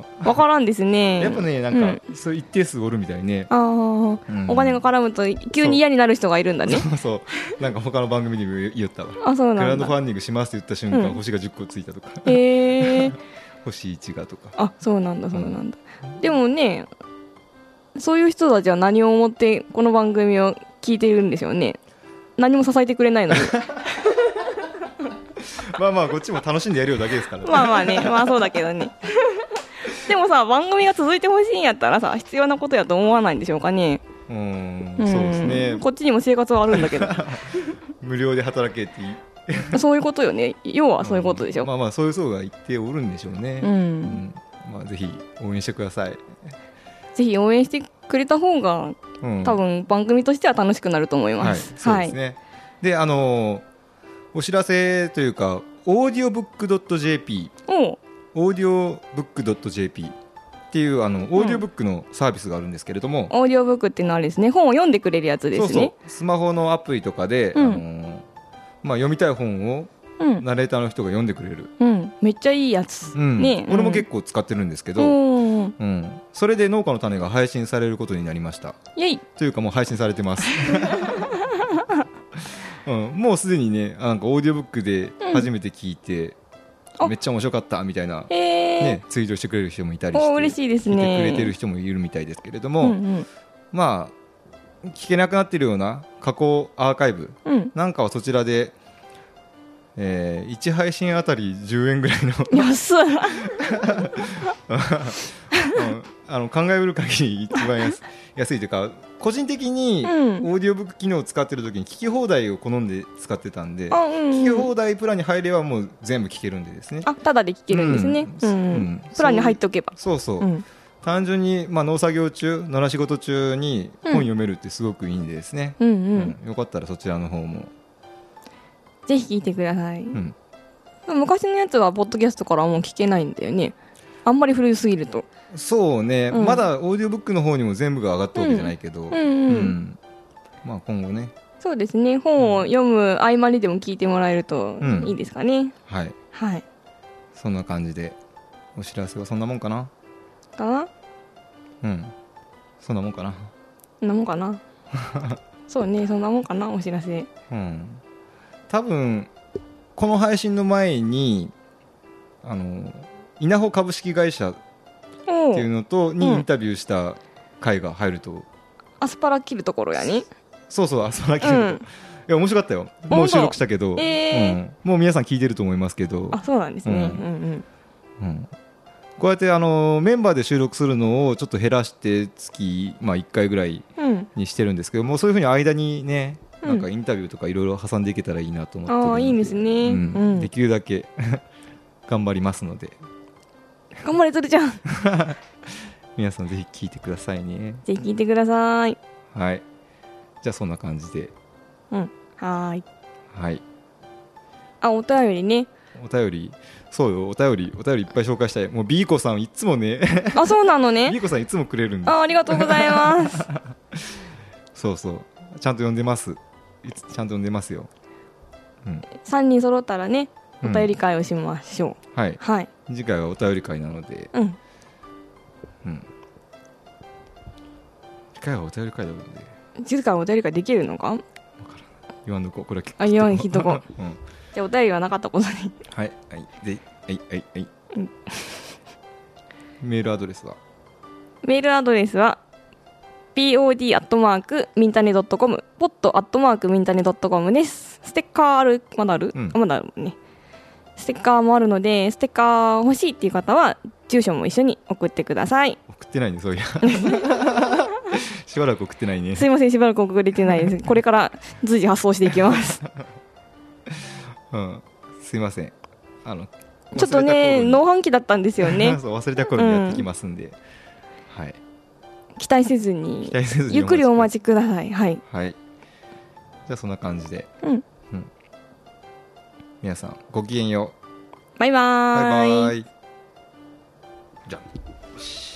Speaker 2: 分からんですね。
Speaker 1: やっぱね、なんか、うん、そう一定数おるみたいね。あ、
Speaker 2: うん、お金が絡むと急に嫌になる人がいるんだね。
Speaker 1: そうそうなんか他の番組でも言ったわ。
Speaker 2: あ、そうなんだ。
Speaker 1: クラウドファンディングしますって言った瞬間、うん、星がじゅっこついたとか
Speaker 2: へえ
Speaker 1: 星いちがとか。
Speaker 2: あ、そうなんだそうなんだ、うん、でもね、そういう人たちは何を思ってこの番組を聞いているんですよね。何も支えてくれないのに
Speaker 1: まあまあこっちも楽しんでやるよだけですから、ね、
Speaker 2: まあまあね、まあそうだけどねでもさ、番組が続いてほしいんやったらさ、必要なことやと思わないんでしょうかね。
Speaker 1: うーん、うん、そうですね。
Speaker 2: こっちにも生活はあるんだけど
Speaker 1: 無料で働けっていい
Speaker 2: そういうことよね。要はそういうことでしょ、うん、
Speaker 1: まあまあそういう層が一定おるんでしょうね、うんうん、まあ、ぜひ応援してください。
Speaker 2: ぜひ応援してくれた方が、うん、多分番組としては楽しくなると思います、
Speaker 1: はい、そうですね、はい、で、あのー、お知らせというかオーディオブックドットジェーピー オーディオブックドットジェーピー っていうあのオーディオブックのサービスがあるんですけれども、
Speaker 2: うん、オーディオブックっていうのはですね、本を読んでくれるやつですね。
Speaker 1: そうそう、スマホのアプリとかで、うん、あのーまあ、読みたい本をナレーターの人が読んでくれる、うん、
Speaker 2: めっちゃいいやつ、うんね、
Speaker 1: 俺も結構使ってるんですけど、うんうん、それで農家の種が配信されることになりました。
Speaker 2: イエイ
Speaker 1: というかもう配信されてます、うん、もうすでにね、なんかオーディオブックで初めて聞いて、うん、めっちゃ面白かったみたいな、ね、ツイートしてくれる人もいたりして、
Speaker 2: 嬉しいですね。
Speaker 1: 聞いてくれてる人もいるみたいですけれども、うんうん、 まあ聞けなくなっているような過去アーカイブなんかはそちらで、えー、いち配信あたりじゅうえんぐらいの
Speaker 2: 安い
Speaker 1: あの考えうる限り一番 安, 安いというか、個人的にオーディオブック機能を使ってる時に聞き放題を好んで使ってたんで、うんうん、聞き放題プランに入ればもう全部聞けるんでですね。
Speaker 2: あ、ただで聞けるんですね、うんうんうん、プランに入っておけば。
Speaker 1: そうそう、うん、単純に、まあ、農作業中野良仕事中に本読めるってすごくいいんでですね、うんうんうん、よかったらそちらの方も
Speaker 2: ぜひ聞いてください、うん、昔のやつはポッドキャストからもう聞けないんだよね、あんまり古すぎると。
Speaker 1: そうね、うん、まだオーディオブックの方にも全部が上がったわけじゃないけど、うんうんうんうん、まあ今後ね。
Speaker 2: そうですね、本を読む合間にでも聞いてもらえるといいですかね、うん、
Speaker 1: はい、はい、そんな感じでお知らせはそんなもんかな
Speaker 2: かな。
Speaker 1: うん、そんなもんかな
Speaker 2: そんなもんかなそうね、そんなもんかなお知らせ。
Speaker 1: うん、多分この配信の前にあの稲穂株式会社っていうのとにインタビューした回が入ると、うん、
Speaker 2: アスパラ切るところやね。
Speaker 1: そうそう、アスパラ切るところ、うん、いや面白かったよ。もう収録したけど、えーうん、もう皆さん聞いてると思いますけど。
Speaker 2: あ、そうなんですね、うんうん
Speaker 1: うん、こうやってあのメンバーで収録するのをちょっと減らして月、まあ、いっかいぐらいにしてるんですけど、うん、もうそういうふうに間にねなんかインタビューとかいろいろ挟んでいけたらいいなと思ってるんで、
Speaker 2: あ、いいですね、うん
Speaker 1: うん、できるだけ頑張りますので
Speaker 2: 頑張れとるじゃん
Speaker 1: 皆さんぜひ聞いてくださいね。
Speaker 2: ぜひ聞いてください。
Speaker 1: はい、じゃあそんな感じで、
Speaker 2: うん、はーい、
Speaker 1: はい、
Speaker 2: あ、お便りね。
Speaker 1: お便り、そうよ、お便りお便りいっぱい紹介したい。もうビーコさんいつもね
Speaker 2: あ、そうなのね
Speaker 1: ビーコさんいつもくれるんで、
Speaker 2: あ、ありがとうございます
Speaker 1: そうそう、ちゃんと読んでます。いつちゃんと読んでますよ、
Speaker 2: うん、さんにん揃ったらねお便り会をしましょう、うん、
Speaker 1: はい、はい、次回はお便り会なので、うんうん、次回はお便り会なので、
Speaker 2: 次回はお便り会できるのか分
Speaker 1: からない、言わんとこ、これは
Speaker 2: あ、言わんひとこ、うん、じゃあお便りはなかったことに
Speaker 1: はいはいではいはいはい、うん、メールアドレスは
Speaker 2: メールアドレスは ポッド アットマークミンタネ ドットコム ポッド アットマークミンタネ ドットコム です。ステッカーある、まだある、うん、あ、まだあるね。ステッカーもあるので、ステッカー欲しいっていう方は住所も一緒に送ってください。
Speaker 1: 送ってないね、そういやしばらく送ってないね。
Speaker 2: すいません、しばらく送れてないです。これから随時発送していきます
Speaker 1: うん、すいません、あの
Speaker 2: ちょっとね農飯期だったんですよね
Speaker 1: そう、忘れた頃にやってきますんで、うん、はい、
Speaker 2: 期待せずにゆっくりお待ちください。はい、
Speaker 1: はい、じゃあそんな感じで、
Speaker 2: うん
Speaker 1: うん、皆さんごきげんよう。
Speaker 2: バイバーイ。
Speaker 1: バイバイ。じゃあ。